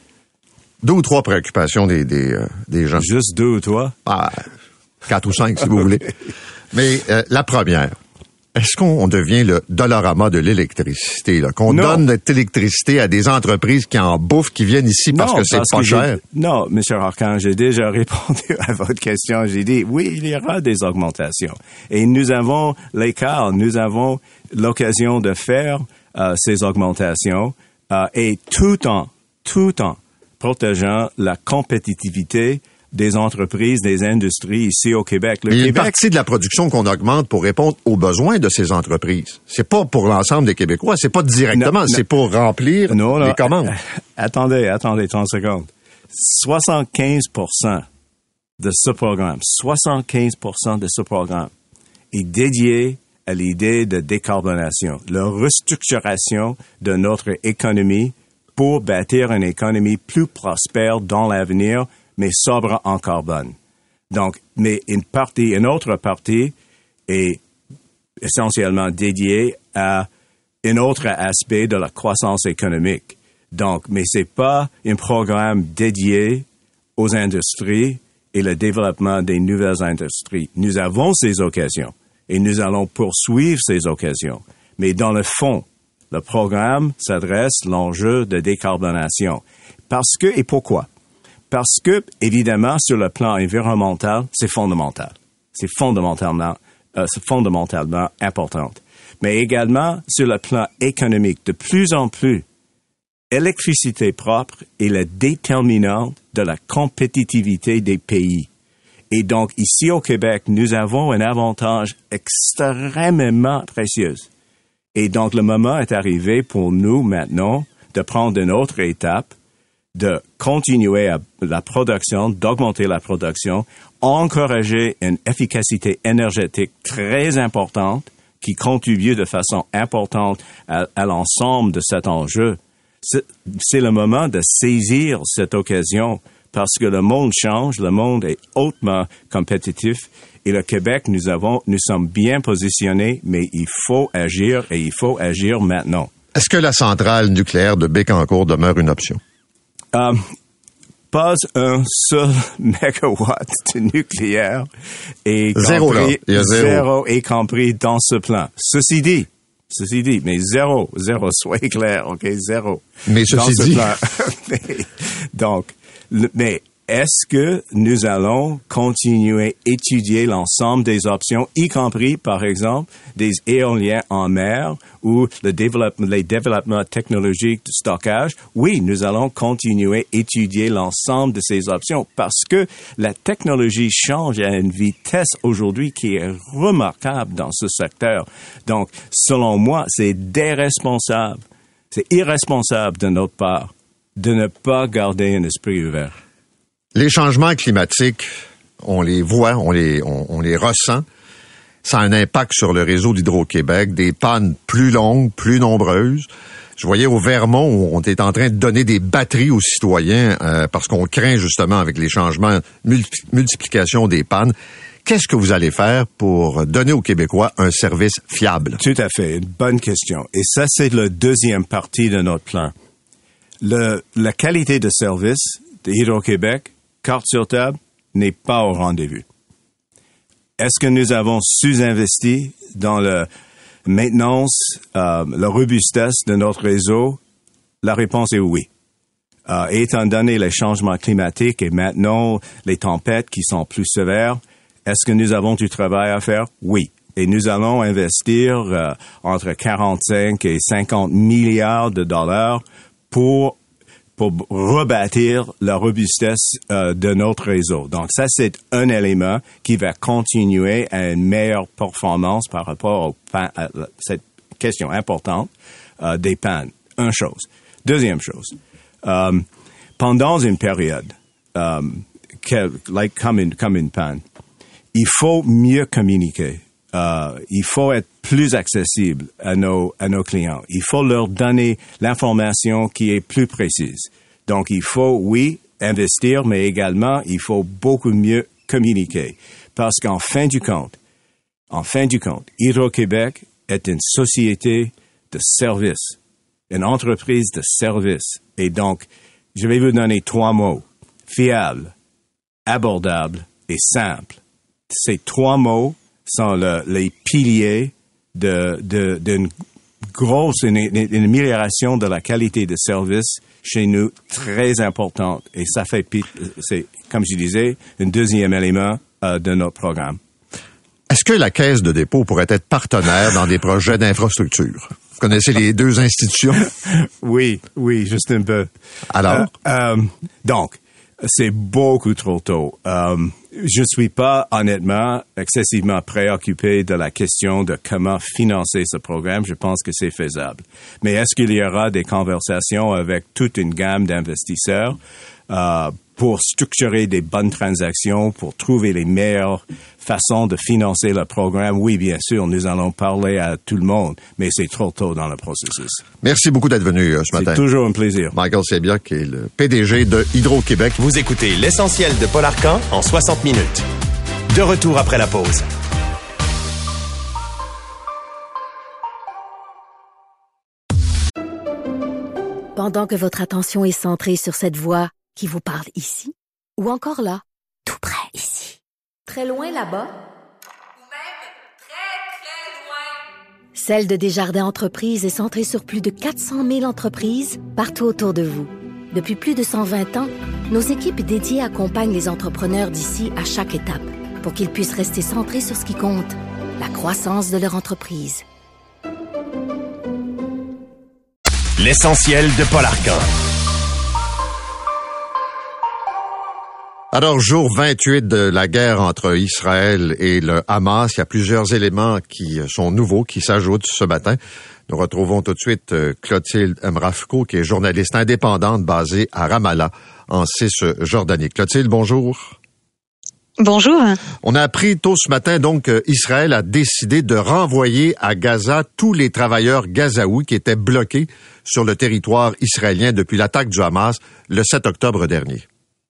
Deux ou trois préoccupations des, des, euh, des gens. Juste deux ou trois? Ah, quatre ou cinq, si vous voulez. Mais euh, la première, est-ce qu'on devient le Dollarama de l'électricité, là, qu'on non. donne notre électricité à des entreprises qui en bouffent, qui viennent ici parce non, que c'est parce pas que cher? Non, M. Arcand, j'ai déjà répondu à votre question. J'ai dit, oui, il y aura des augmentations. Et nous avons l'écart, nous avons l'occasion de faire euh, ces augmentations euh, et tout en, tout en protégeant la compétitivité des entreprises, des industries ici au Québec. Le Mais il y a une Québec, partie de la production qu'on augmente pour répondre aux besoins de ces entreprises. C'est pas pour l'ensemble des Québécois, c'est pas directement, Non, c'est non. pour remplir non, non, les commandes. Attendez, attendez trente secondes. soixante-quinze pour cent de ce programme, soixante-quinze pour cent de ce programme est dédié à l'idée de décarbonation, la restructuration de notre économie pour bâtir une économie plus prospère dans l'avenir, mais sobre en carbone. Donc, mais une partie, une autre partie est essentiellement dédiée à un autre aspect de la croissance économique. Donc, mais c'est pas un programme dédié aux industries et le développement des nouvelles industries. Nous avons ces occasions et nous allons poursuivre ces occasions. Mais dans le fond, le programme s'adresse à l'enjeu de décarbonation. Parce que, et pourquoi? Parce que, évidemment, sur le plan environnemental, c'est fondamental. C'est fondamentalement, euh, c'est fondamentalement important. Mais également, sur le plan économique, de plus en plus, l'électricité propre est la déterminante de la compétitivité des pays. Et donc, ici au Québec, nous avons un avantage extrêmement précieux. Et donc, le moment est arrivé pour nous maintenant de prendre une autre étape, de continuer à la production, d'augmenter la production, encourager une efficacité énergétique très importante qui contribue de façon importante à, à l'ensemble de cet enjeu. C'est, c'est le moment de saisir cette occasion parce que le monde change, le monde est hautement compétitif et le Québec, nous avons, nous sommes bien positionnés, mais il faut agir et il faut agir maintenant. Est-ce que la centrale nucléaire de Bécancour demeure une option? Euh, pas un seul mégawatt de nucléaire est zéro, compris, là. Il y a zéro. zéro est compris dans ce plan. Ceci dit, ceci dit, mais zéro, zéro, soyez clair, ok, zéro. Mais ceci dans ce dit. plan. mais, donc, le, mais est-ce que nous allons continuer à étudier l'ensemble des options, y compris, par exemple, des éoliens en mer ou le développement, les développements technologiques de stockage? Oui, nous allons continuer à étudier l'ensemble de ces options parce que la technologie change à une vitesse aujourd'hui qui est remarquable dans ce secteur. Donc, selon moi, c'est déresponsable, c'est irresponsable de notre part de ne pas garder un esprit ouvert. Les changements climatiques, on les voit, on les, on, on les ressent. Ça a un impact sur le réseau d'Hydro-Québec, des pannes plus longues, plus nombreuses. Je voyais au Vermont où on est en train de donner des batteries aux citoyens euh, parce qu'on craint justement avec les changements, multi- multiplication des pannes. Qu'est-ce que vous allez faire pour donner aux Québécois un service fiable? Tout à fait, une bonne question. Et ça, c'est la deuxième partie de notre plan. Le, la qualité de service de Hydro-Québec, carte sur table, n'est pas au rendez-vous. Est-ce que nous avons sous-investi dans la maintenance, euh, la robustesse de notre réseau? La réponse est oui. Euh, étant donné les changements climatiques et maintenant les tempêtes qui sont plus sévères, est-ce que nous avons du travail à faire? Oui. Et nous allons investir euh, entre quarante-cinq et cinquante milliards de dollars pour pour rebâtir la robustesse euh, de notre réseau. Donc ça, c'est un élément qui va continuer à une meilleure performance par rapport au pan, à cette question importante euh, des pannes. Une chose. Deuxième chose. Euh, pendant une période, euh, que, like, comme, une, comme une panne, il faut mieux communiquer. Euh, il faut être plus accessible à nos, à nos clients. Il faut leur donner l'information qui est plus précise. Donc, il faut, oui, investir, mais également, il faut beaucoup mieux communiquer. Parce qu'en fin du compte, en fin du compte, Hydro-Québec est une société de service, une entreprise de service. Et donc, je vais vous donner trois mots. Fiable, abordable et simple. Ces trois mots sont le, les piliers de, de, d'une grosse, une, une amélioration de la qualité de service chez nous très importante. Et ça fait, c'est, comme je disais, un deuxième élément euh, de notre programme. Est-ce que la Caisse de dépôt pourrait être partenaire dans des projets d'infrastructure? Vous connaissez les deux institutions? Oui, oui, juste un peu. Alors? Euh, euh, donc, c'est beaucoup trop tôt. Euh, je suis pas, honnêtement, excessivement préoccupé de la question de comment financer ce programme. Je pense que c'est faisable. Mais est-ce qu'il y aura des conversations avec toute une gamme d'investisseurs euh, pour structurer des bonnes transactions, pour trouver les meilleures façons de financer le programme? Oui, bien sûr, nous allons parler à tout le monde, mais c'est trop tôt dans le processus. Merci beaucoup d'être venu euh, ce matin. C'est toujours un plaisir. Michael Sabiak, qui est le P D G de Hydro-Québec. Vous écoutez l'essentiel de Paul Arcand en soixante minutes. De retour après la pause. Pendant que votre attention est centrée sur cette voix qui vous parle ici, ou encore là, tout près ici, très loin là-bas, Ou même très, très loin. Celle de Desjardins Entreprises est centrée sur plus de quatre cent mille entreprises partout autour de vous. Depuis plus de cent vingt ans, nos équipes dédiées accompagnent les entrepreneurs d'ici à chaque étape pour qu'ils puissent rester centrés sur ce qui compte, la croissance de leur entreprise. L'essentiel de Paul Arcand. Alors, jour vingt-huit de la guerre entre Israël et le Hamas, il y a plusieurs éléments qui sont nouveaux, qui s'ajoutent ce matin. Nous retrouvons tout de suite Clotilde Mrafko, qui est journaliste indépendante basée à Ramallah, en Cisjordanie. Clotilde, bonjour. Bonjour. On a appris tôt ce matin, donc, qu'Israël a décidé de renvoyer à Gaza tous les travailleurs gazaouis qui étaient bloqués sur le territoire israélien depuis l'attaque du Hamas le sept octobre dernier.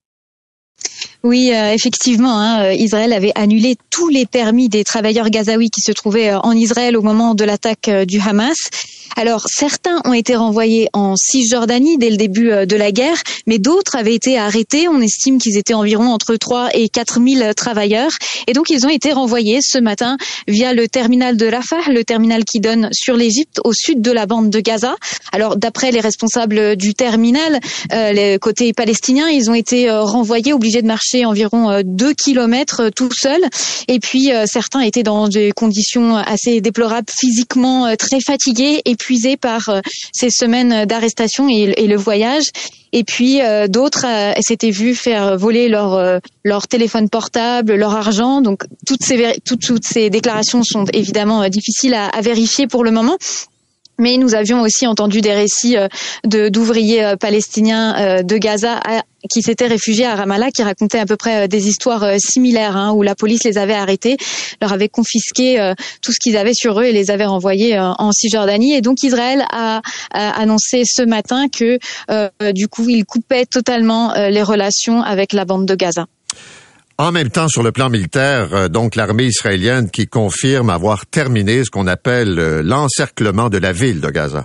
Oui, euh, effectivement, hein, Israël avait annulé tous les permis des travailleurs gazaouis qui se trouvaient en Israël au moment de l'attaque du Hamas. Alors, certains ont été renvoyés en Cisjordanie dès le début de la guerre, mais d'autres avaient été arrêtés. On estime qu'ils étaient environ entre trois et quatre mille travailleurs. Et donc, ils ont été renvoyés ce matin via le terminal de Rafah, le terminal qui donne sur l'Égypte, au sud de la bande de Gaza. Alors, d'après les responsables du terminal, euh, les côtés palestiniens, ils ont été euh, renvoyés, obligés de marcher environ euh, deux kilomètres euh, tout seuls. Et puis, euh, certains étaient dans des conditions assez déplorables, physiquement euh, très fatigués, épuisés par euh, ces semaines d'arrestation et, et le voyage. Et puis euh, d'autres euh, s'étaient vus faire voler leur euh, leur téléphone portable, leur argent. Donc toutes ces toutes, toutes ces déclarations sont évidemment euh, difficiles à, à vérifier pour le moment. Mais nous avions aussi entendu des récits euh, de d'ouvriers euh, palestiniens euh, de Gaza à, qui s'étaient réfugiés à Ramallah, qui racontaient à peu près euh, des histoires euh, similaires, hein, où la police les avait arrêtés, leur avait confisqué euh, tout ce qu'ils avaient sur eux et les avait renvoyés euh, en Cisjordanie. Et donc Israël a, a annoncé ce matin que euh, du coup il coupait totalement euh, les relations avec la bande de Gaza. En même temps, sur le plan militaire, donc l'armée israélienne qui confirme avoir terminé ce qu'on appelle l'encerclement de la ville de Gaza.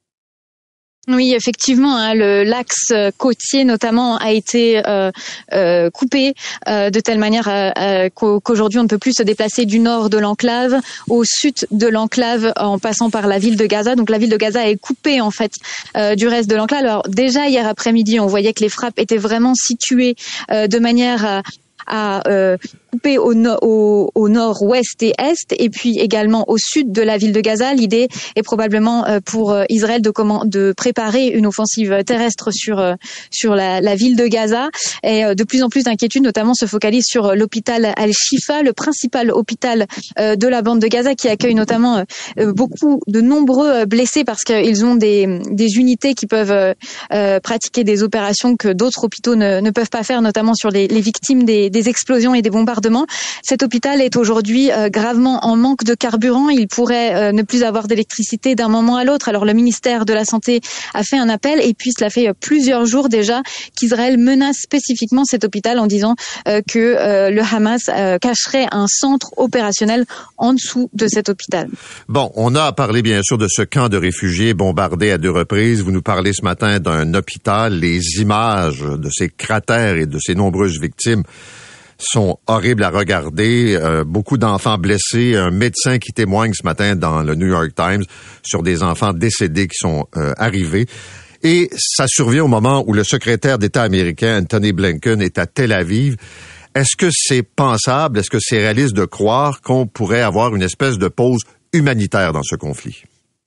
Oui, effectivement, hein, le l'axe côtier notamment a été euh, euh, coupé euh, de telle manière euh, qu'aujourd'hui on ne peut plus se déplacer du nord de l'enclave au sud de l'enclave en passant par la ville de Gaza. Donc la ville de Gaza est coupée en fait euh, du reste de l'enclave. Alors déjà hier après-midi, on voyait que les frappes étaient vraiment situées euh, de manière à à euh, couper au, no- au, au nord-ouest et est, et puis également au sud de la ville de Gaza. L'idée est probablement euh, pour euh, Israël de, comment, de préparer une offensive terrestre sur euh, sur la, la ville de Gaza. Et euh, de plus en plus d'inquiétudes, notamment, se focalisent sur l'hôpital Al-Shifa, le principal hôpital euh, de la bande de Gaza, qui accueille notamment euh, beaucoup de nombreux blessés parce qu'ils ont des, des unités qui peuvent euh, euh, pratiquer des opérations que d'autres hôpitaux ne, ne peuvent pas faire, notamment sur les, les victimes des, des explosions et des bombardements bombardements. Cet hôpital est aujourd'hui euh, gravement en manque de carburant. Il pourrait euh, ne plus avoir d'électricité d'un moment à l'autre. Alors le ministère de la Santé a fait un appel et puis cela fait plusieurs jours déjà qu'Israël menace spécifiquement cet hôpital en disant euh, que euh, le Hamas euh, cacherait un centre opérationnel en dessous de cet hôpital. Bon, on a parlé bien sûr de ce camp de réfugiés bombardé à deux reprises. Vous nous parlez ce matin d'un hôpital. Les images de ces cratères et de ces nombreuses victimes sont horribles à regarder. Euh, beaucoup d'enfants blessés. Un médecin qui témoigne ce matin dans le New York Times sur des enfants décédés qui sont euh, arrivés. Et ça survient au moment où le secrétaire d'État américain, Antony Blinken, est à Tel Aviv. Est-ce que c'est pensable, est-ce que c'est réaliste de croire qu'on pourrait avoir une espèce de pause humanitaire dans ce conflit?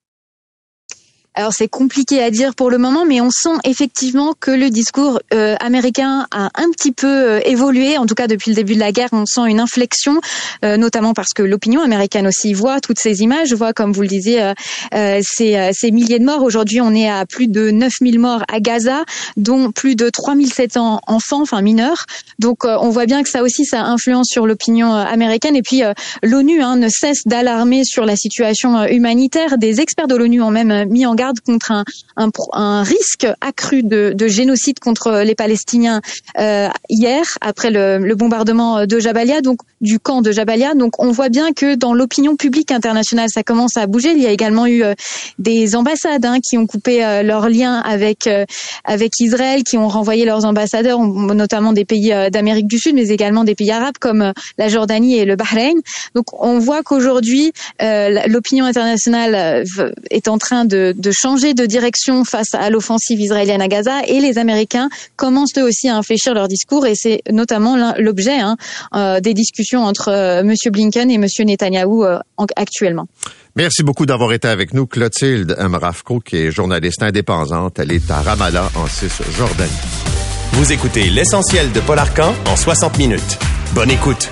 Alors c'est compliqué à dire pour le moment, mais on sent effectivement que le discours euh, américain a un petit peu euh, évolué. En tout cas, depuis le début de la guerre, on sent une inflexion, euh, notamment parce que l'opinion américaine aussi voit toutes ces images, voit, comme vous le disiez, euh, euh, ces, euh, ces milliers de morts. Aujourd'hui, on est à plus de neuf mille morts à Gaza, dont plus de trois mille sept cents enfants, enfin mineurs. Donc euh, on voit bien que ça aussi, ça influence sur l'opinion euh, américaine. Et puis euh, l'ONU hein, ne cesse d'alarmer sur la situation euh, humanitaire. Des experts de l'ONU ont même euh, mis en garde contre un, un, un risque accru de, de génocide contre les Palestiniens euh, hier, après le, le bombardement de Jabalia, donc du camp de Jabalia. Donc on voit bien que dans l'opinion publique internationale, ça commence à bouger. Il y a également eu euh, des ambassades hein, qui ont coupé euh, leurs liens avec euh, avec Israël, qui ont renvoyé leurs ambassadeurs, notamment des pays euh, d'Amérique du Sud, mais également des pays arabes comme euh, la Jordanie et le Bahreïn. Donc on voit qu'aujourd'hui, euh, l'opinion internationale euh, est en train de, de changer de direction face à l'offensive israélienne à Gaza, et les Américains commencent eux aussi à infléchir leur discours, et c'est notamment l'objet hein, euh, des discussions entre euh, M. Blinken et M. Netanyahou euh, en, actuellement. Merci beaucoup d'avoir été avec nous, Clotilde Mrafko, qui est journaliste indépendante. Elle est à Ramallah, en Cisjordanie. Vous écoutez l'essentiel de Paul Arcan en soixante minutes. Bonne écoute.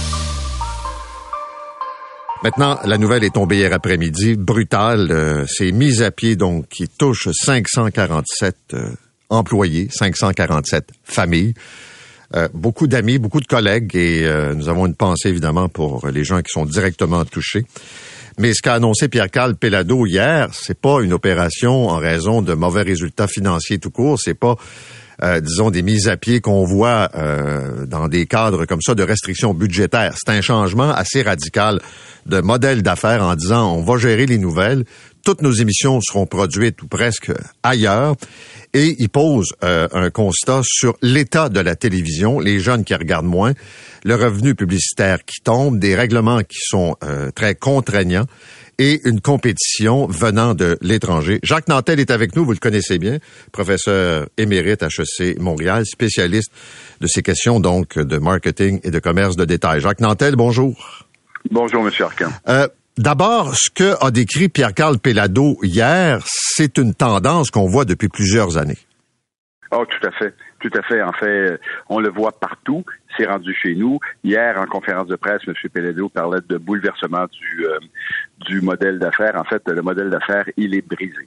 Maintenant, la nouvelle est tombée hier après-midi, brutale. Euh, c'est mise à pied, donc, qui touche cinq cent quarante-sept euh, employés, cinq cent quarante-sept familles, euh, beaucoup d'amis, beaucoup de collègues, et euh, nous avons une pensée, évidemment, pour les gens qui sont directement touchés. Mais ce qu'a annoncé Pierre-Carl Péladeau hier, c'est pas une opération en raison de mauvais résultats financiers tout court, c'est pas Euh, disons, des mises à pied qu'on voit euh, dans des cadres comme ça de restrictions budgétaires. C'est un changement assez radical de modèle d'affaires en disant on va gérer les nouvelles, toutes nos émissions seront produites ou presque ailleurs, et il pose euh, un constat sur l'état de la télévision, les jeunes qui regardent moins, le revenu publicitaire qui tombe, des règlements qui sont euh, très contraignants, et une compétition venant de l'étranger. Jacques Nantel est avec nous, vous le connaissez bien, professeur émérite à H E C Montréal, spécialiste de ces questions donc de marketing et de commerce de détail. Jacques Nantel, bonjour. Bonjour, M. Arcan. Euh, D'abord, ce que a décrit Pierre-Carl Péladeau hier, c'est une tendance qu'on voit depuis plusieurs années. Oh, tout à fait. Tout à fait. En fait, on le voit partout. C'est rendu chez nous. Hier, en conférence de presse, M. Péladeau parlait de bouleversement du, euh, du modèle d'affaires. En fait, le modèle d'affaires, il est brisé.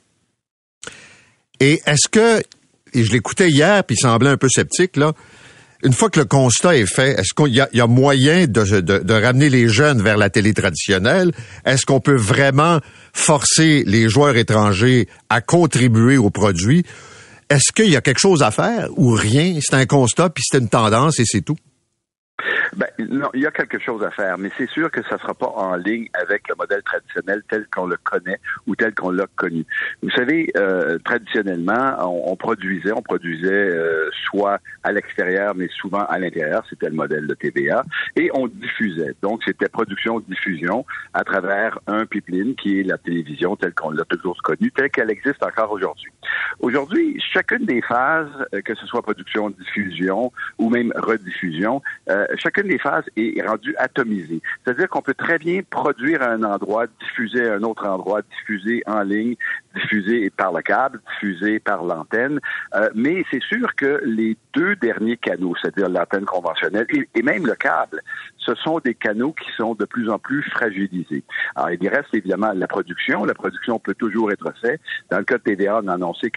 Et est-ce que, et je l'écoutais hier, puis il semblait un peu sceptique, là, une fois que le constat est fait, est-ce qu'il y a, il y a moyen de, de, de ramener les jeunes vers la télé traditionnelle? Est-ce qu'on peut vraiment forcer les joueurs étrangers à contribuer aux produits? Est-ce qu'il y a quelque chose à faire ou rien? C'est un constat, puis c'est une tendance et c'est tout? Ben, non, il y a quelque chose à faire, mais c'est sûr que ça ne sera pas en ligne avec le modèle traditionnel tel qu'on le connaît ou tel qu'on l'a connu. Vous savez, euh, traditionnellement, on, on produisait, on produisait euh, soit à l'extérieur, mais souvent à l'intérieur, c'était le modèle de T V A, et on diffusait. Donc, c'était production-diffusion à travers un pipeline qui est la télévision telle qu'on l'a toujours connue, telle qu'elle existe encore aujourd'hui. Aujourd'hui, chacune des phases, que ce soit production-diffusion ou même rediffusion, euh, chacune des phases est rendue atomisée. C'est-à-dire qu'on peut très bien produire à un endroit, diffuser à un autre endroit, diffuser en ligne, diffuser par le câble, diffuser par l'antenne. Euh, mais c'est sûr que les deux derniers canaux, c'est-à-dire l'antenne conventionnelle et, et même le câble, ce sont des canaux qui sont de plus en plus fragilisés. Alors, il reste évidemment la production. La production peut toujours être faite. Dans le cas de T V A, on a annoncé que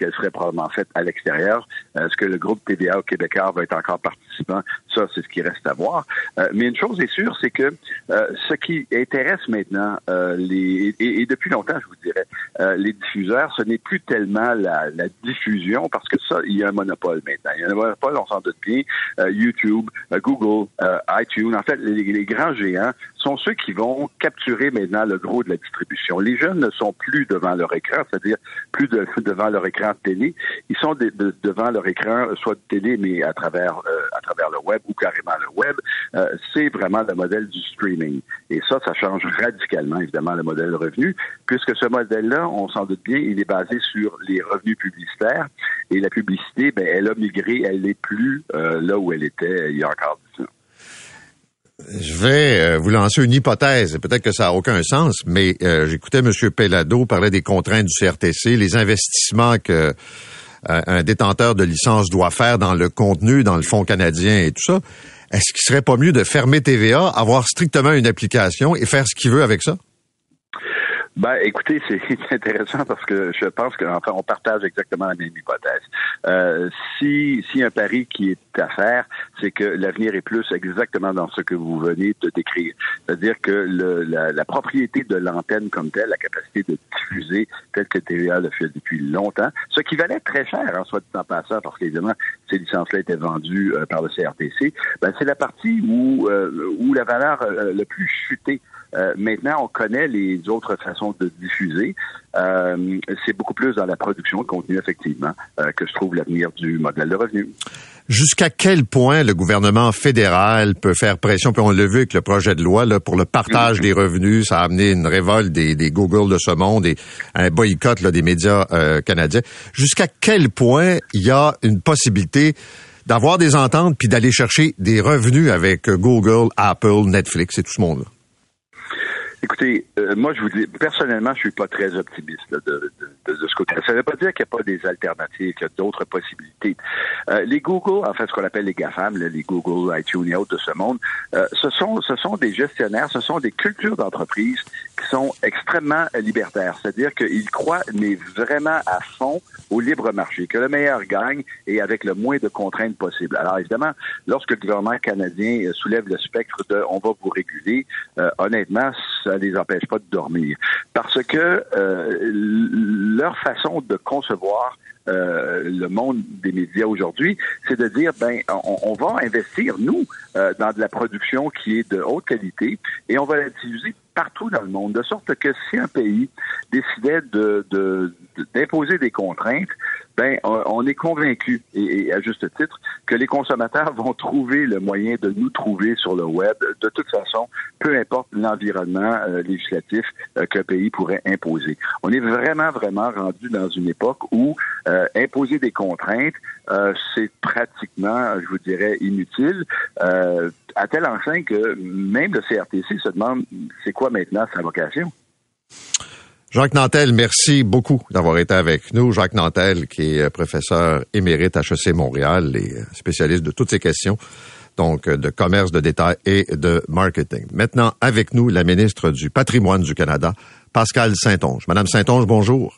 qu'elle serait probablement faite à l'extérieur. Euh, est-ce que le groupe T V A au Québécois va être encore participant? Ça, c'est ce qui reste à voir. Euh, mais une chose est sûre, c'est que euh, ce qui intéresse maintenant euh, les et, et depuis longtemps, je vous dirais, euh, les diffuseurs, ce n'est plus tellement la, la diffusion, parce que ça, il y a un monopole maintenant. Il y a un monopole, on s'en doute bien. Euh, YouTube, euh, Google, euh, iTunes, en fait, les, les grands géants sont ceux qui vont capturer maintenant le gros de la distribution. Les jeunes ne sont plus devant leur écran, c'est-à-dire plus de, devant leur écran de télé. Ils sont de, de, devant leur écran, soit de télé, mais à travers euh, à travers le web ou carrément le web. Euh, c'est vraiment le modèle du streaming. Et ça, ça change radicalement, évidemment, le modèle de revenu, puisque ce modèle-là, on s'en doute bien, il est basé sur les revenus publicitaires. Et la publicité, ben, elle a migré, elle n'est plus euh, là où elle était il y a encore dix ans. Je vais euh, vous lancer une hypothèse. Peut-être que ça n'a aucun sens, mais euh, j'écoutais M. Pellado parler des contraintes du C R T C, les investissements que euh, un détenteur de licence doit faire dans le contenu, dans le Fonds canadien et tout ça. Est-ce qu'il serait pas mieux de fermer T V A, avoir strictement une application et faire ce qu'il veut avec ça? Ben, écoutez, c'est intéressant parce que je pense qu'enfin, on partage exactement la même hypothèse. Euh, si, si un pari qui est à faire, c'est que l'avenir est plus exactement dans ce que vous venez de décrire. C'est-à-dire que le, la, la propriété de l'antenne comme telle, la capacité de diffuser tel que T V A le fait depuis longtemps, ce qui valait très cher, en soit dit en passant, parce qu'évidemment, ces licences-là étaient vendues euh, par le C R T C, ben, c'est la partie où, euh, où la valeur euh, le plus chutée. Euh, maintenant, on connaît les autres façons de diffuser. Euh, c'est beaucoup plus dans la production de contenu, effectivement, euh, que se trouve l'avenir du modèle de revenu. Jusqu'à quel point le gouvernement fédéral peut faire pression, puis on l'a vu avec le projet de loi là, pour le partage mmh. des revenus, ça a amené une révolte des, des Google de ce monde et un boycott là, des médias euh, canadiens. Jusqu'à quel point il y a une possibilité d'avoir des ententes puis d'aller chercher des revenus avec Google, Apple, Netflix et tout ce monde-là? Écoutez, euh, moi, je vous dis, personnellement, je suis pas très optimiste là, de, de, de, de ce côté-là. Ça ne veut pas dire qu'il n'y a pas des alternatives, qu'il y a d'autres possibilités. Euh, les Google, en fait, ce qu'on appelle les GAFAM, là, les Google, iTunes et autres de ce monde, euh, ce sont, ce sont des gestionnaires, ce sont des cultures d'entreprise qui sont extrêmement libertaires. C'est-à-dire qu'ils croient, mais vraiment à fond, au libre marché, que le meilleur gagne et avec le moins de contraintes possible. Alors, évidemment, lorsque le gouvernement canadien soulève le spectre de « on va vous réguler euh, », honnêtement, ça ne les empêche pas de dormir. Parce que euh, leur façon de concevoir euh, le monde des médias aujourd'hui, c'est de dire, ben, on, on va investir, nous, euh, dans de la production qui est de haute qualité et on va la diffuser partout dans le monde, de sorte que si un pays décidait de, de, de d'imposer des contraintes, ben on est convaincu, et, et à juste titre, que les consommateurs vont trouver le moyen de nous trouver sur le web. De toute façon, peu importe l'environnement euh, législatif euh, qu'un pays pourrait imposer. On est vraiment, vraiment rendu dans une époque où euh, imposer des contraintes, euh, c'est pratiquement, je vous dirais, inutile, euh, à tel enseigne que même le C R T C se demande c'est quoi maintenant sa vocation. Jacques Nantel, merci beaucoup d'avoir été avec nous. Jacques Nantel, qui est professeur émérite à H E C Montréal et spécialiste de toutes ces questions, donc de commerce, de détail et de marketing. Maintenant, avec nous, la ministre du Patrimoine du Canada, Pascale Saint-Onge. Madame Saint-Onge, bonjour.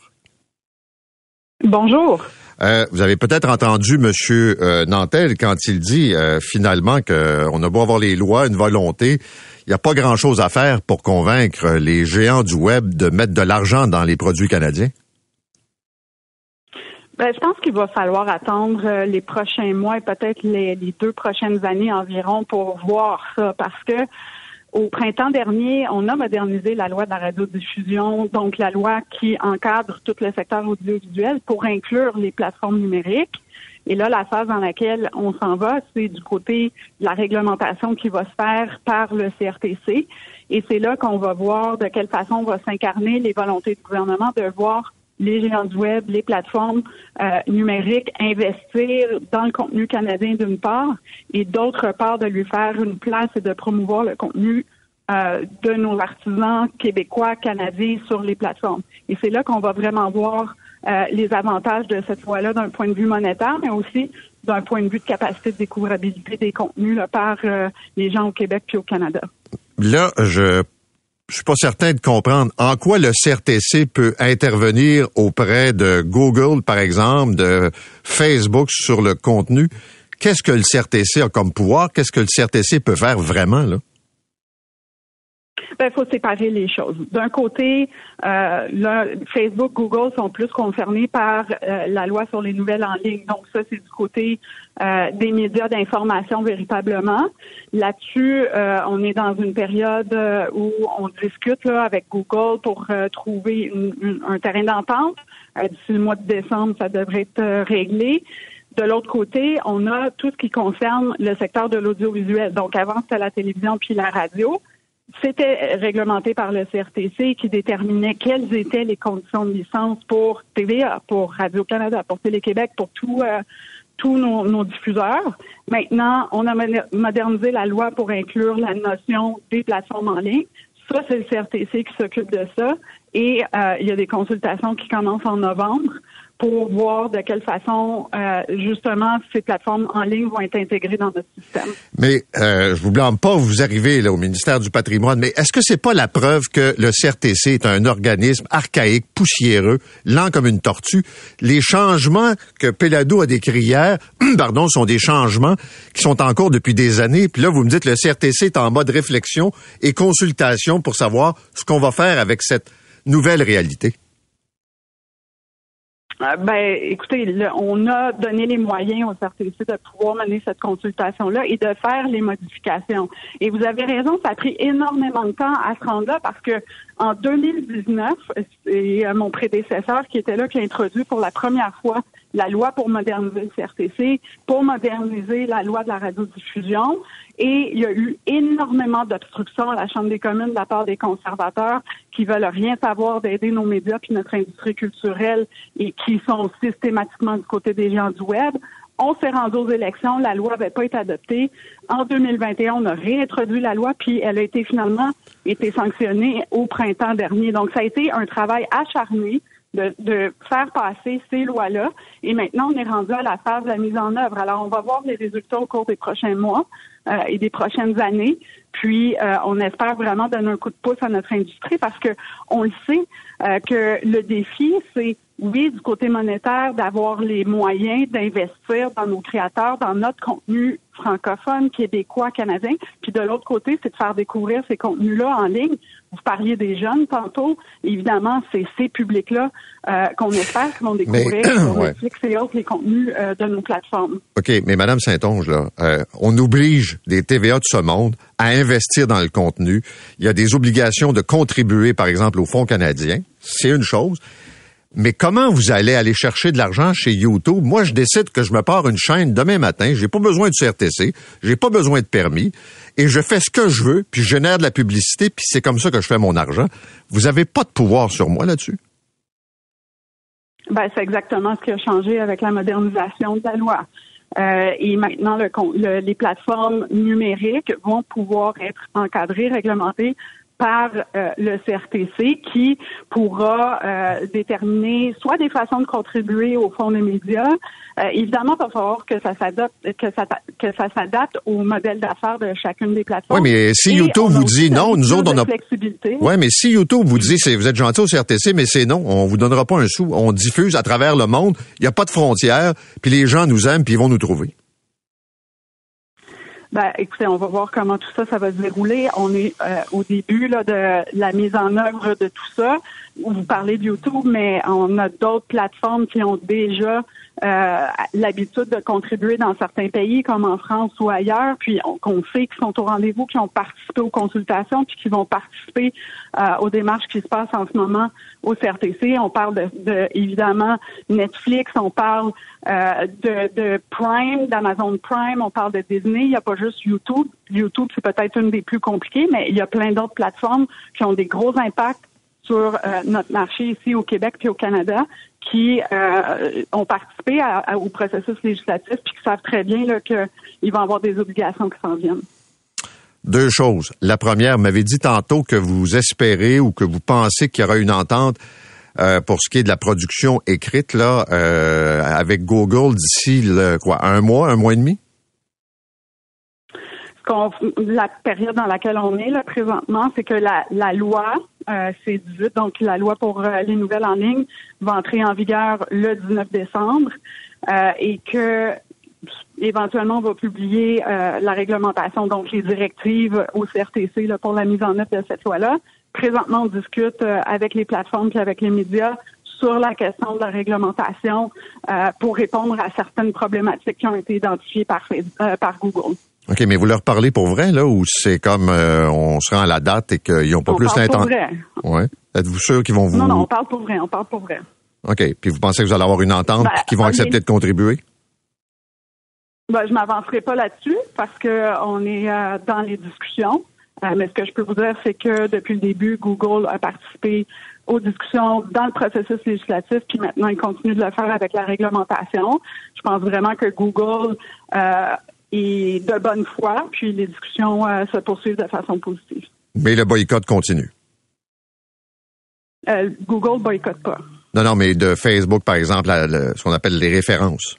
Bonjour. Euh, vous avez peut-être entendu Monsieur euh, Nantel quand il dit euh, finalement qu'on a beau avoir les lois, une volonté, il n'y a pas grand-chose à faire pour convaincre les géants du web de mettre de l'argent dans les produits canadiens? Ben, je pense qu'il va falloir attendre les prochains mois et peut-être les, les deux prochaines années environ pour voir ça, parce que au printemps dernier, on a modernisé la loi de la radiodiffusion, donc la loi qui encadre tout le secteur audiovisuel pour inclure les plateformes numériques. Et là, la phase dans laquelle on s'en va, c'est du côté de la réglementation qui va se faire par le C R T C. Et c'est là qu'on va voir de quelle façon va s'incarner les volontés du gouvernement de voir les géants du web, les plateformes euh, numériques investir dans le contenu canadien d'une part et d'autre part de lui faire une place et de promouvoir le contenu euh, de nos artisans québécois, canadiens sur les plateformes. Et c'est là qu'on va vraiment voir euh, les avantages de cette loi-là d'un point de vue monétaire, mais aussi d'un point de vue de capacité de découvrabilité des contenus là, par euh, les gens au Québec puis au Canada. Là, je je suis pas certain de comprendre en quoi le C R T C peut intervenir auprès de Google, par exemple, de Facebook sur le contenu. Qu'est-ce que le C R T C a comme pouvoir? Qu'est-ce que le C R T C peut faire vraiment, là? Ben, il faut séparer les choses. D'un côté, euh, là, Facebook, Google sont plus concernés par euh, la loi sur les nouvelles en ligne. Donc ça, c'est du côté euh, des médias d'information véritablement. Là-dessus, euh, on est dans une période euh, où on discute là avec Google pour euh, trouver une, une, un terrain d'entente. Euh, d'ici le mois de décembre, ça devrait être euh, réglé. De l'autre côté, on a tout ce qui concerne le secteur de l'audiovisuel. Donc avant, c'était la télévision puis la radio. C'était réglementé par le C R T C qui déterminait quelles étaient les conditions de licence pour T V A, pour Radio-Canada, pour Télé-Québec, pour tout, euh, tous nos, nos diffuseurs. Maintenant, on a modernisé la loi pour inclure la notion des plateformes en ligne. Ça, c'est le C R T C qui s'occupe de ça. Et euh, il y a des consultations qui commencent en novembre pour voir de quelle façon, euh, justement, ces plateformes en ligne vont être intégrées dans notre système. Mais euh, je vous blâme pas, vous arrivez là au ministère du Patrimoine, mais est-ce que c'est pas la preuve que le C R T C est un organisme archaïque, poussiéreux, lent comme une tortue? Les changements que Pelado a décrits hier, pardon, sont des changements qui sont en cours depuis des années. Puis là, vous me dites le C R T C est en mode réflexion et consultation pour savoir ce qu'on va faire avec cette nouvelle réalité. Ben, écoutez, le, on a donné les moyens au C R T C de pouvoir mener cette consultation-là et de faire les modifications. Et vous avez raison, ça a pris énormément de temps à se rendre là parce que en deux mille dix-neuf, c'est mon prédécesseur qui était là qui a introduit pour la première fois la loi pour moderniser le C R T C, pour moderniser la loi de la radiodiffusion. Et il y a eu énormément d'obstructions à la Chambre des communes de la part des conservateurs qui veulent rien savoir d'aider nos médias puis notre industrie culturelle et qui sont systématiquement du côté des gens du web. On s'est rendu aux élections, la loi n'avait pas été adoptée. En deux mille vingt et un, on a réintroduit la loi, puis elle a été finalement été sanctionnée au printemps dernier. Donc, ça a été un travail acharné de, de faire passer ces lois-là. Et maintenant, on est rendu à la phase de la mise en œuvre. Alors, on va voir les résultats au cours des prochains mois euh, et des prochaines années. Puis, euh, on espère vraiment donner un coup de pouce à notre industrie parce que on le sait euh, que le défi, c'est oui, du côté monétaire, d'avoir les moyens d'investir dans nos créateurs, dans notre contenu francophone, québécois, canadien. Puis de l'autre côté, c'est de faire découvrir ces contenus-là en ligne. Vous parliez des jeunes tantôt. Évidemment, c'est ces publics-là euh, qu'on espère qu'ils vont découvrir sur ouais. Netflix et autres les contenus euh, de nos plateformes. OK, mais Madame Saint-Onge, là, euh, on oblige des T V A de ce monde à investir dans le contenu. Il y a des obligations de contribuer, par exemple, au Fonds canadien. C'est une chose. Mais comment vous allez aller chercher de l'argent chez YouTube? Moi, je décide que je me pars une chaîne demain matin. J'ai pas besoin du C R T C. J'ai pas besoin de permis. Et je fais ce que je veux, puis je génère de la publicité, puis c'est comme ça que je fais mon argent. Vous avez pas de pouvoir sur moi là-dessus? Ben, c'est exactement ce qui a changé avec la modernisation de la loi. Euh, et maintenant, le, le, les plateformes numériques vont pouvoir être encadrées, réglementées par euh, le C R T C qui pourra euh, déterminer soit des façons de contribuer au fonds des médias. Euh, évidemment, il va falloir que ça s'adapte, que ça, que ça s'adapte au modèle d'affaires de chacune des plateformes. Oui, mais si YouTube vous dit non, nous autres, on a... Oui, mais si YouTube vous dit, c'est, vous êtes gentil au C R T C, mais c'est non, on vous donnera pas un sou. On diffuse à travers le monde, il n'y a pas de frontières, puis les gens nous aiment, puis ils vont nous trouver. Ben, écoutez, on va voir comment tout ça, ça va se dérouler. On est euh, au début là de la mise en œuvre de tout ça. Vous parlez de YouTube, mais on a d'autres plateformes qui ont déjà euh, l'habitude de contribuer dans certains pays, comme en France ou ailleurs, puis on, qu'on sait qu'ils sont au rendez-vous, qui ont participé aux consultations, puis qui vont participer euh, aux démarches qui se passent en ce moment au C R T C. On parle de, de évidemment Netflix, on parle euh, de, de Prime, d'Amazon Prime, on parle de Disney. Il n'y a pas juste YouTube. YouTube, c'est peut-être une des plus compliquées, mais il y a plein d'autres plateformes qui ont des gros impacts sur euh, notre marché ici au Québec puis au Canada, qui euh, ont participé à, à, au processus législatif puis qui savent très bien là, qu'ils vont avoir des obligations qui s'en viennent. Deux choses. La première, vous m'avez dit tantôt que vous espérez ou que vous pensez qu'il y aura une entente euh, pour ce qui est de la production écrite là euh, avec Google d'ici le, quoi, un mois, un mois et demi? qu'on, la période dans laquelle on est là présentement, c'est que la, la loi euh, C dix-huit, donc la loi pour euh, les nouvelles en ligne, va entrer en vigueur le dix-neuf décembre euh, et que éventuellement on va publier euh, la réglementation, donc les directives au C R T C là, pour la mise en œuvre de cette loi-là. Présentement, on discute euh, avec les plateformes et avec les médias sur la question de la réglementation euh, pour répondre à certaines problématiques qui ont été identifiées par, euh, par Google. OK, mais vous leur parlez pour vrai, là, ou c'est comme euh, on se rend à la date et qu'ils n'ont pas on plus l'intention? l'intention? Ouais. Êtes-vous sûr qu'ils vont vous... Non, non, on parle pour vrai, on parle pour vrai. OK, puis vous pensez que vous allez avoir une entente ben, et qu'ils vont okay. accepter de contribuer? Ben, je m'avancerai pas là-dessus parce que on est euh, dans les discussions. Euh, mais ce que je peux vous dire, c'est que depuis le début, Google a participé aux discussions dans le processus législatif, puis maintenant, il continue de le faire avec la réglementation. Je pense vraiment que Google euh, est de bonne foi, puis les discussions euh, se poursuivent de façon positive. Mais le boycott continue. Euh, Google boycotte pas. Non, non, mais de Facebook, par exemple, la, la, ce qu'on appelle les références.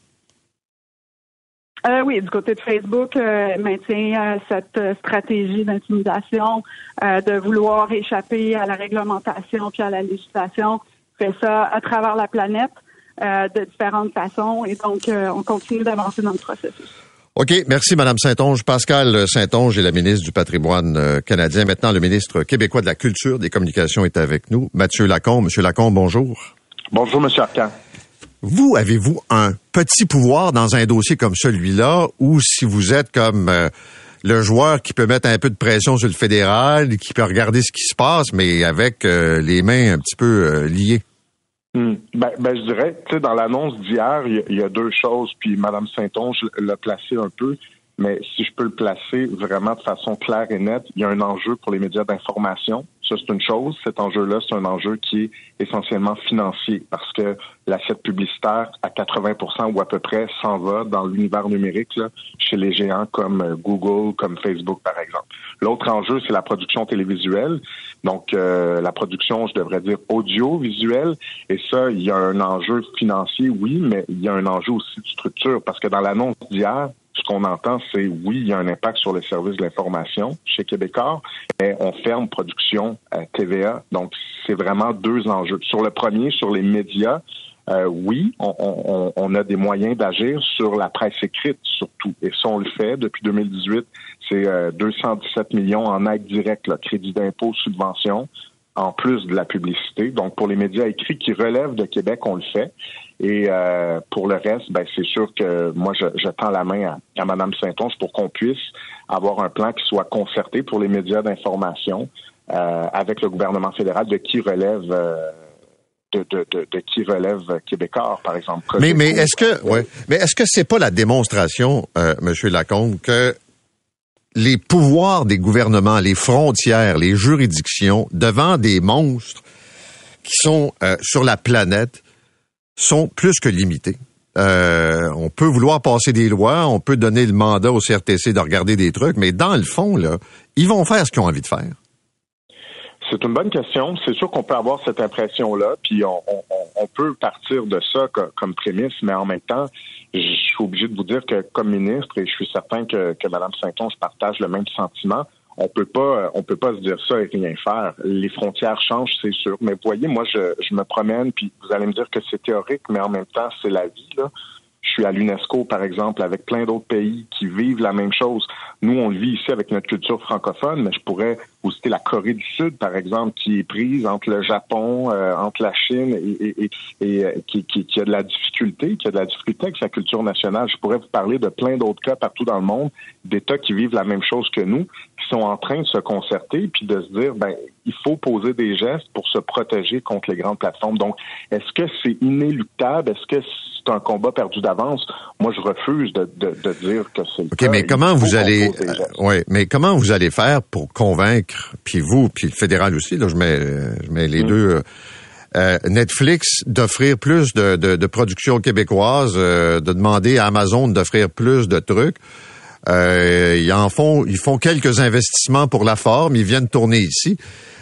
Euh, oui, du côté de Facebook, euh, maintient euh, cette euh, stratégie d'intimidation, euh, de vouloir échapper à la réglementation puis à la législation, fait ça à travers la planète euh, de différentes façons et donc euh, on continue d'avancer dans le processus. OK, merci Mme Saint-Onge. Pascal Saint-Onge est la ministre du Patrimoine canadien. Maintenant, le ministre québécois de la Culture, des Communications est avec nous. Mathieu Lacombe. Monsieur Lacombe, bonjour. Bonjour, Monsieur Arcan. Vous, avez-vous un petit pouvoir dans un dossier comme celui-là, ou si vous êtes comme euh, le joueur qui peut mettre un peu de pression sur le fédéral, qui peut regarder ce qui se passe, mais avec euh, les mains un petit peu euh, liées? Hum. Ben, ben, je dirais, tu sais, dans l'annonce d'hier, il y, y a deux choses, puis Mme Saint-Onge l'a placé un peu, mais si je peux le placer vraiment de façon claire et nette, il y a un enjeu pour les médias d'information. Ça, c'est une chose. Cet enjeu-là, c'est un enjeu qui est essentiellement financier parce que l'assiette publicitaire, à quatre-vingts pour cent ou à peu près, s'en va dans l'univers numérique là, chez les géants comme Google, comme Facebook, par exemple. L'autre enjeu, c'est la production télévisuelle. Donc, euh, la production, je devrais dire, audiovisuelle. Et ça, il y a un enjeu financier, oui, mais il y a un enjeu aussi de structure parce que dans l'annonce d'hier, ce qu'on entend, c'est oui, il y a un impact sur les services de l'information chez Québécois, mais on ferme production à T V A. Donc, c'est vraiment deux enjeux. Sur le premier, sur les médias, euh, oui, on, on, on a des moyens d'agir sur la presse écrite, surtout. Et ça, on le fait depuis deux mille dix-huit. C'est euh, deux cent dix-sept millions en aide directe, là, crédit d'impôt, subvention, en plus de la publicité. Donc, pour les médias écrits qui relèvent de Québec, on le fait. Et euh, pour le reste, ben c'est sûr que moi, je, je tends la main à, à Mme Saint-Onge pour qu'on puisse avoir un plan qui soit concerté pour les médias d'information euh, avec le gouvernement fédéral de qui relève euh, de, de, de, de qui relève Québécois, par exemple. Mais, mais est-ce que ouais, mais est-ce que c'est pas la démonstration, euh, M. Lacombe, que les pouvoirs des gouvernements, les frontières, les juridictions devant des monstres qui sont euh, sur la planète sont plus que limités. Euh, on peut vouloir passer des lois, on peut donner le mandat au C R T C de regarder des trucs, mais dans le fond, là, ils vont faire ce qu'ils ont envie de faire. C'est une bonne question. C'est sûr qu'on peut avoir cette impression-là, puis on, on, on peut partir de ça comme, comme prémisse, mais en même temps, je suis obligé de vous dire que comme ministre, et je suis certain que, que Mme Saint-Onge partage le même sentiment, on peut pas, on peut pas se dire ça et rien faire. Les frontières changent, c'est sûr. Mais vous voyez, moi, je, je me promène, puis vous allez me dire que c'est théorique, mais en même temps, c'est la vie, là. Je suis à l'UNESCO, par exemple, avec plein d'autres pays qui vivent la même chose. Nous, on le vit ici avec notre culture francophone, mais je pourrais vous citer la Corée du Sud, par exemple, qui est prise entre le Japon, euh, entre la Chine et, et, et, et euh, qui, qui, qui a de la difficulté, qui a de la difficulté avec sa culture nationale. Je pourrais vous parler de plein d'autres cas partout dans le monde, d'États qui vivent la même chose que nous, qui sont en train de se concerter puis de se dire, ben, il faut poser des gestes pour se protéger contre les grandes plateformes. Donc, est-ce que c'est inéluctable? Est-ce que c'est un combat perdu d'avance? Moi, je refuse de, de, de dire que c'est le OK, cas. mais comment vous allez, euh, ouais, mais comment vous allez faire pour convaincre, puis vous, puis le fédéral aussi, là, je mets, je mets les mmh. deux, euh, Netflix d'offrir plus de, de, de production québécoise, euh, de demander à Amazon d'offrir plus de trucs. Euh, ils en font, ils font quelques investissements pour la forme, ils viennent tourner ici.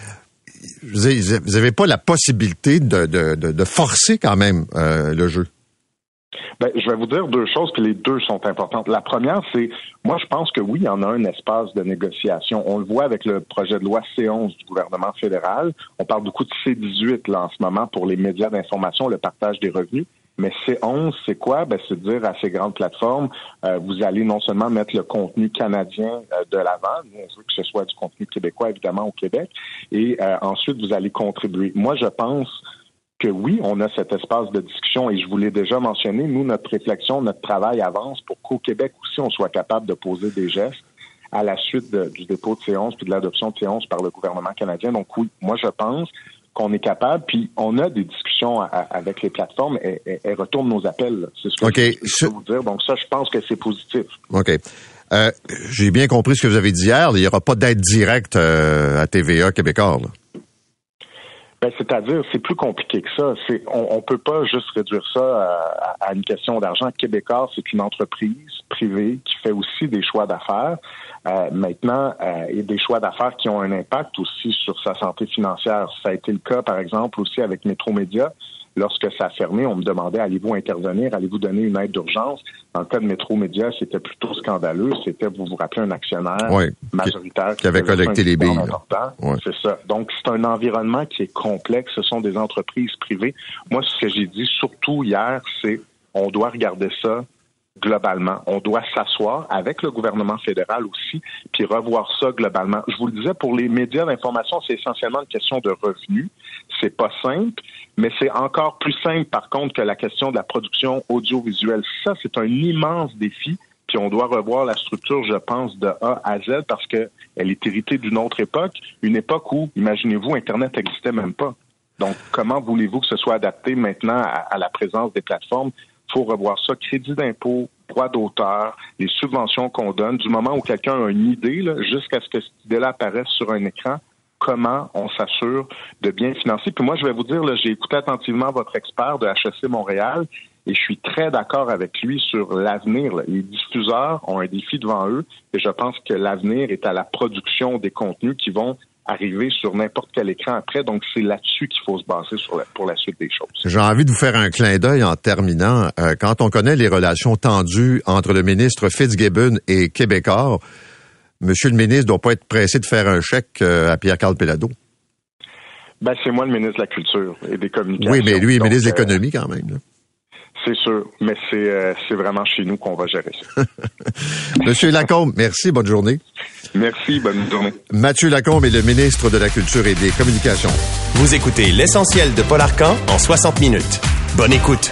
Vous n'avez pas la possibilité de, de, de, de forcer quand même euh, le jeu. Ben, je vais vous dire deux choses, puis les deux sont importantes. La première, c'est, moi, je pense que oui, il y en a un espace de négociation. On le voit avec le projet de loi C onze du gouvernement fédéral. On parle beaucoup de C dix-huit, là, en ce moment, pour les médias d'information, le partage des revenus. Mais C onze, c'est quoi? Ben, c'est de dire à ces grandes plateformes, euh, vous allez non seulement mettre le contenu canadien euh, de l'avant, nous, on veut que ce soit du contenu québécois, évidemment, au Québec, et euh, ensuite, vous allez contribuer. Moi, je pense que oui, on a cet espace de discussion et je vous l'ai déjà mentionné, nous, notre réflexion, notre travail avance pour qu'au Québec aussi, on soit capable de poser des gestes à la suite de, du dépôt de C onze puis de l'adoption de C onze par le gouvernement canadien. Donc oui, moi, je pense qu'on est capable, puis on a des discussions à, à, avec les plateformes et elles retournent nos appels. Là. C'est ce que okay. je, je peux vous dire. Donc ça, je pense que c'est positif. OK. Euh, j'ai bien compris ce que vous avez dit hier. Il n'y aura pas d'aide directe euh, à T V A Québécois, là. Ben, c'est-à-dire, c'est plus compliqué que ça. C'est, on, on peut pas juste réduire ça à, à une question d'argent. Québécois, c'est une entreprise privée qui fait aussi des choix d'affaires. Euh, maintenant, euh, et des choix d'affaires qui ont un impact aussi sur sa santé financière. Ça a été le cas, par exemple, aussi avec Métro-Média. Lorsque ça a fermé, on me demandait, allez-vous intervenir, allez-vous donner une aide d'urgence? Dans le cas de Métro-Média, c'était plutôt scandaleux. C'était, vous vous rappelez, un actionnaire oui, majoritaire qui, qui avait collecté les billes. Oui. C'est ça. Donc, c'est un environnement qui est complexe. Ce sont des entreprises privées. Moi, ce que j'ai dit, surtout hier, c'est on doit regarder ça globalement. On doit s'asseoir avec le gouvernement fédéral aussi, puis revoir ça globalement. Je vous le disais, pour les médias d'information, c'est essentiellement une question de revenus. C'est pas simple, mais c'est encore plus simple, par contre, que la question de la production audiovisuelle. Ça, c'est un immense défi, puis on doit revoir la structure, je pense, de A à Z, parce que elle est héritée d'une autre époque, une époque où, imaginez-vous, Internet n'existait même pas. Donc, comment voulez-vous que ce soit adapté maintenant à, à la présence des plateformes? Il faut revoir ça. Crédit d'impôt, droit d'auteur, les subventions qu'on donne, du moment où quelqu'un a une idée, là, jusqu'à ce que cette idée-là apparaisse sur un écran, comment on s'assure de bien financer. Puis moi, je vais vous dire, là, j'ai écouté attentivement votre expert de H E C Montréal et je suis très d'accord avec lui sur l'avenir. Là. Les diffuseurs ont un défi devant eux et je pense que l'avenir est à la production des contenus qui vont arriver sur n'importe quel écran après. Donc, c'est là-dessus qu'il faut se baser sur la, pour la suite des choses. J'ai envie de vous faire un clin d'œil en terminant. Euh, quand on connaît les relations tendues entre le ministre Fitzgibbon et Québécois, Monsieur le ministre ne doit pas être pressé de faire un chèque euh, à Pierre-Carl Péladeau. Ben, c'est moi le ministre de la Culture et des Communications. Oui, mais lui est Donc, ministre de euh, l'Économie quand même. Là. C'est sûr, mais c'est, euh, c'est vraiment chez nous qu'on va gérer ça. Monsieur Lacombe, merci, bonne journée. Merci, bonne journée. Mathieu Lacombe est le ministre de la Culture et des Communications. Vous écoutez l'essentiel de Paul Arcan en soixante minutes. Bonne écoute.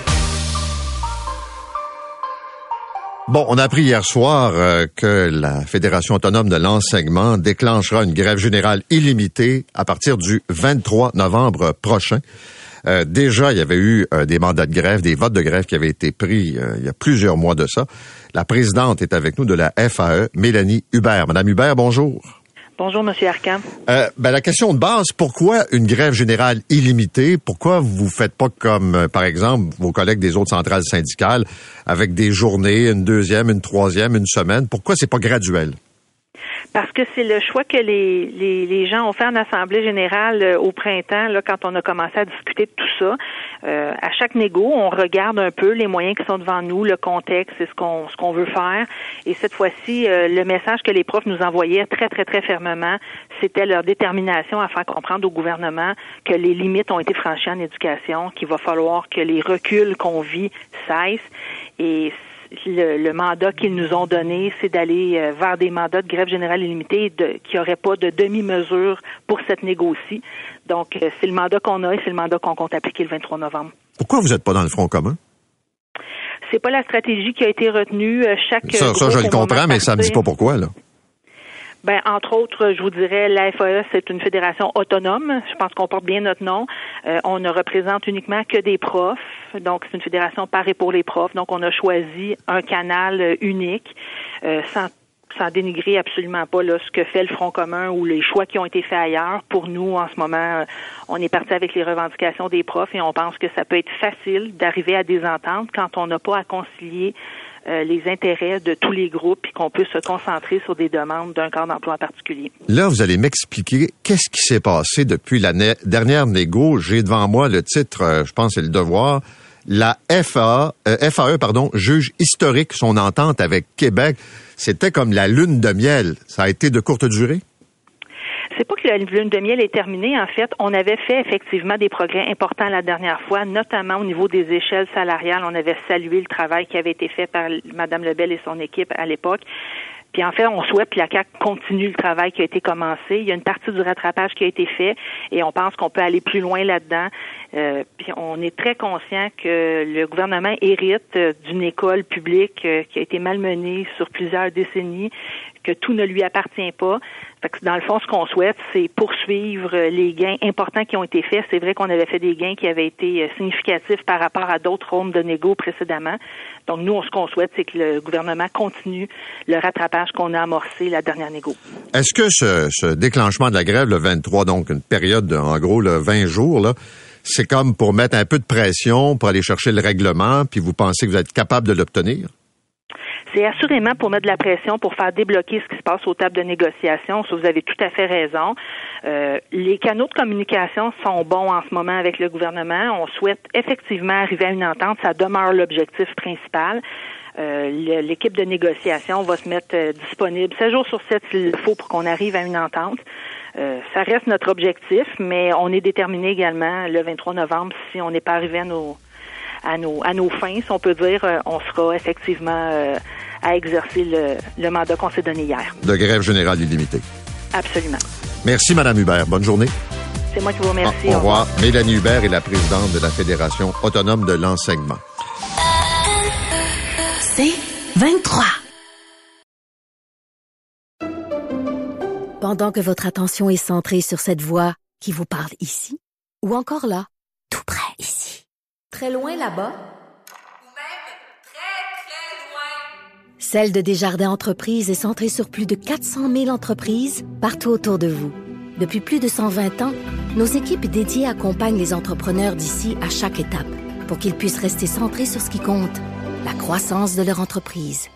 Bon, on a appris hier soir euh, que la Fédération autonome de l'enseignement déclenchera une grève générale illimitée à partir du vingt-trois novembre prochain. Euh, déjà, il y avait eu euh, des mandats de grève, des votes de grève qui avaient été pris euh, il y a plusieurs mois de ça. La présidente est avec nous de la F A E, Mélanie Hubert. Madame Hubert, bonjour. Bonjour, Monsieur Arcan. Euh, ben, la question de base, pourquoi une grève générale illimitée? Pourquoi vous faites pas comme, euh, par exemple, vos collègues des autres centrales syndicales, avec des journées, une deuxième, une troisième, une semaine? Pourquoi c'est pas graduel? Parce que c'est le choix que les, les, les gens ont fait en Assemblée générale euh, au printemps, là, quand on a commencé à discuter de tout ça. Euh, à chaque négo, on regarde un peu les moyens qui sont devant nous, le contexte et ce qu'on ce qu'on veut faire. Et cette fois-ci, euh, le message que les profs nous envoyaient très, très, très fermement, c'était leur détermination à faire comprendre au gouvernement que les limites ont été franchies en éducation, qu'il va falloir que les reculs qu'on vit cessent. Et Le, le mandat qu'ils nous ont donné, c'est d'aller euh, vers des mandats de grève générale illimitée de, qui n'auraient pas de demi-mesure pour cette négo-ci. Donc, euh, c'est le mandat qu'on a et c'est le mandat qu'on compte appliquer le vingt-trois novembre. Pourquoi vous n'êtes pas dans le Front commun? C'est pas la stratégie qui a été retenue. Euh, chaque Ça, ça je le comprends, mais ça me dit pas pourquoi, là. Ben, entre autres, je vous dirais, la F A E, c'est une fédération autonome. Je pense qu'on porte bien notre nom. Euh, on ne représente uniquement que des profs. Donc, c'est une fédération par et pour les profs. Donc, on a choisi un canal unique, euh, sans, sans dénigrer absolument pas là, ce que fait le Front commun ou les choix qui ont été faits ailleurs. Pour nous, en ce moment, euh, on est parti avec les revendications des profs et on pense que ça peut être facile d'arriver à des ententes quand on n'a pas à concilier Euh, les intérêts de tous les groupes et qu'on peut se concentrer sur des demandes d'un corps d'emploi en particulier. Là, vous allez m'expliquer qu'est-ce qui s'est passé depuis la ne- dernière négo. J'ai devant moi le titre, euh, je pense c'est Le Devoir, La F A A, euh, F A E, pardon, juge historique son entente avec Québec. C'était comme la lune de miel. Ça a été de courte durée? C'est pas que la lune de miel est terminée. En fait, on avait fait effectivement des progrès importants la dernière fois, notamment au niveau des échelles salariales. On avait salué le travail qui avait été fait par Mme Lebel et son équipe à l'époque. Puis en fait, on souhaite que la C A Q continue le travail qui a été commencé. Il y a une partie du rattrapage qui a été fait et on pense qu'on peut aller plus loin là-dedans. Euh, puis on est très conscient que le gouvernement hérite d'une école publique euh, qui a été malmenée sur plusieurs décennies, que tout ne lui appartient pas. Fait que dans le fond, ce qu'on souhaite, c'est poursuivre les gains importants qui ont été faits. C'est vrai qu'on avait fait des gains qui avaient été significatifs par rapport à d'autres rondes de négo précédemment. Donc, nous, ce qu'on souhaite, c'est que le gouvernement continue le rattrapage qu'on a amorcé la dernière négo. Est-ce que ce, ce déclenchement de la grève, le vingt-trois, donc une période de, en gros, le vingt jours, là, c'est comme pour mettre un peu de pression, pour aller chercher le règlement, puis vous pensez que vous êtes capable de l'obtenir? C'est assurément pour mettre de la pression, pour faire débloquer ce qui se passe aux tables de négociation. Ça, vous avez tout à fait raison. Euh, les canaux de communication sont bons en ce moment avec le gouvernement. On souhaite effectivement arriver à une entente. Ça demeure l'objectif principal. Euh, l'équipe de négociation va se mettre euh, disponible sept jours sur sept s'il le faut pour qu'on arrive à une entente. Euh, ça reste notre objectif, mais on est déterminé également le vingt-trois novembre, si on n'est pas arrivé à nos à nos à nos fins, si on peut dire, euh, on sera effectivement euh, à exercer le, le mandat qu'on s'est donné hier. De grève générale illimitée. Absolument. Merci, Mme Hubert. Bonne journée. C'est moi qui vous remercie. Au, au revoir. Mélanie Hubert est la présidente de la Fédération autonome de l'enseignement. C'est vingt-trois. Pendant que votre attention est centrée sur cette voix qui vous parle ici, ou encore là, tout près ici, très loin là-bas, ou même très, très loin. Celle de Desjardins Entreprises est centrée sur plus de quatre cent mille entreprises partout autour de vous. Depuis plus de cent vingt ans, nos équipes dédiées accompagnent les entrepreneurs d'ici à chaque étape pour qu'ils puissent rester centrés sur ce qui compte, la croissance de leur entreprise.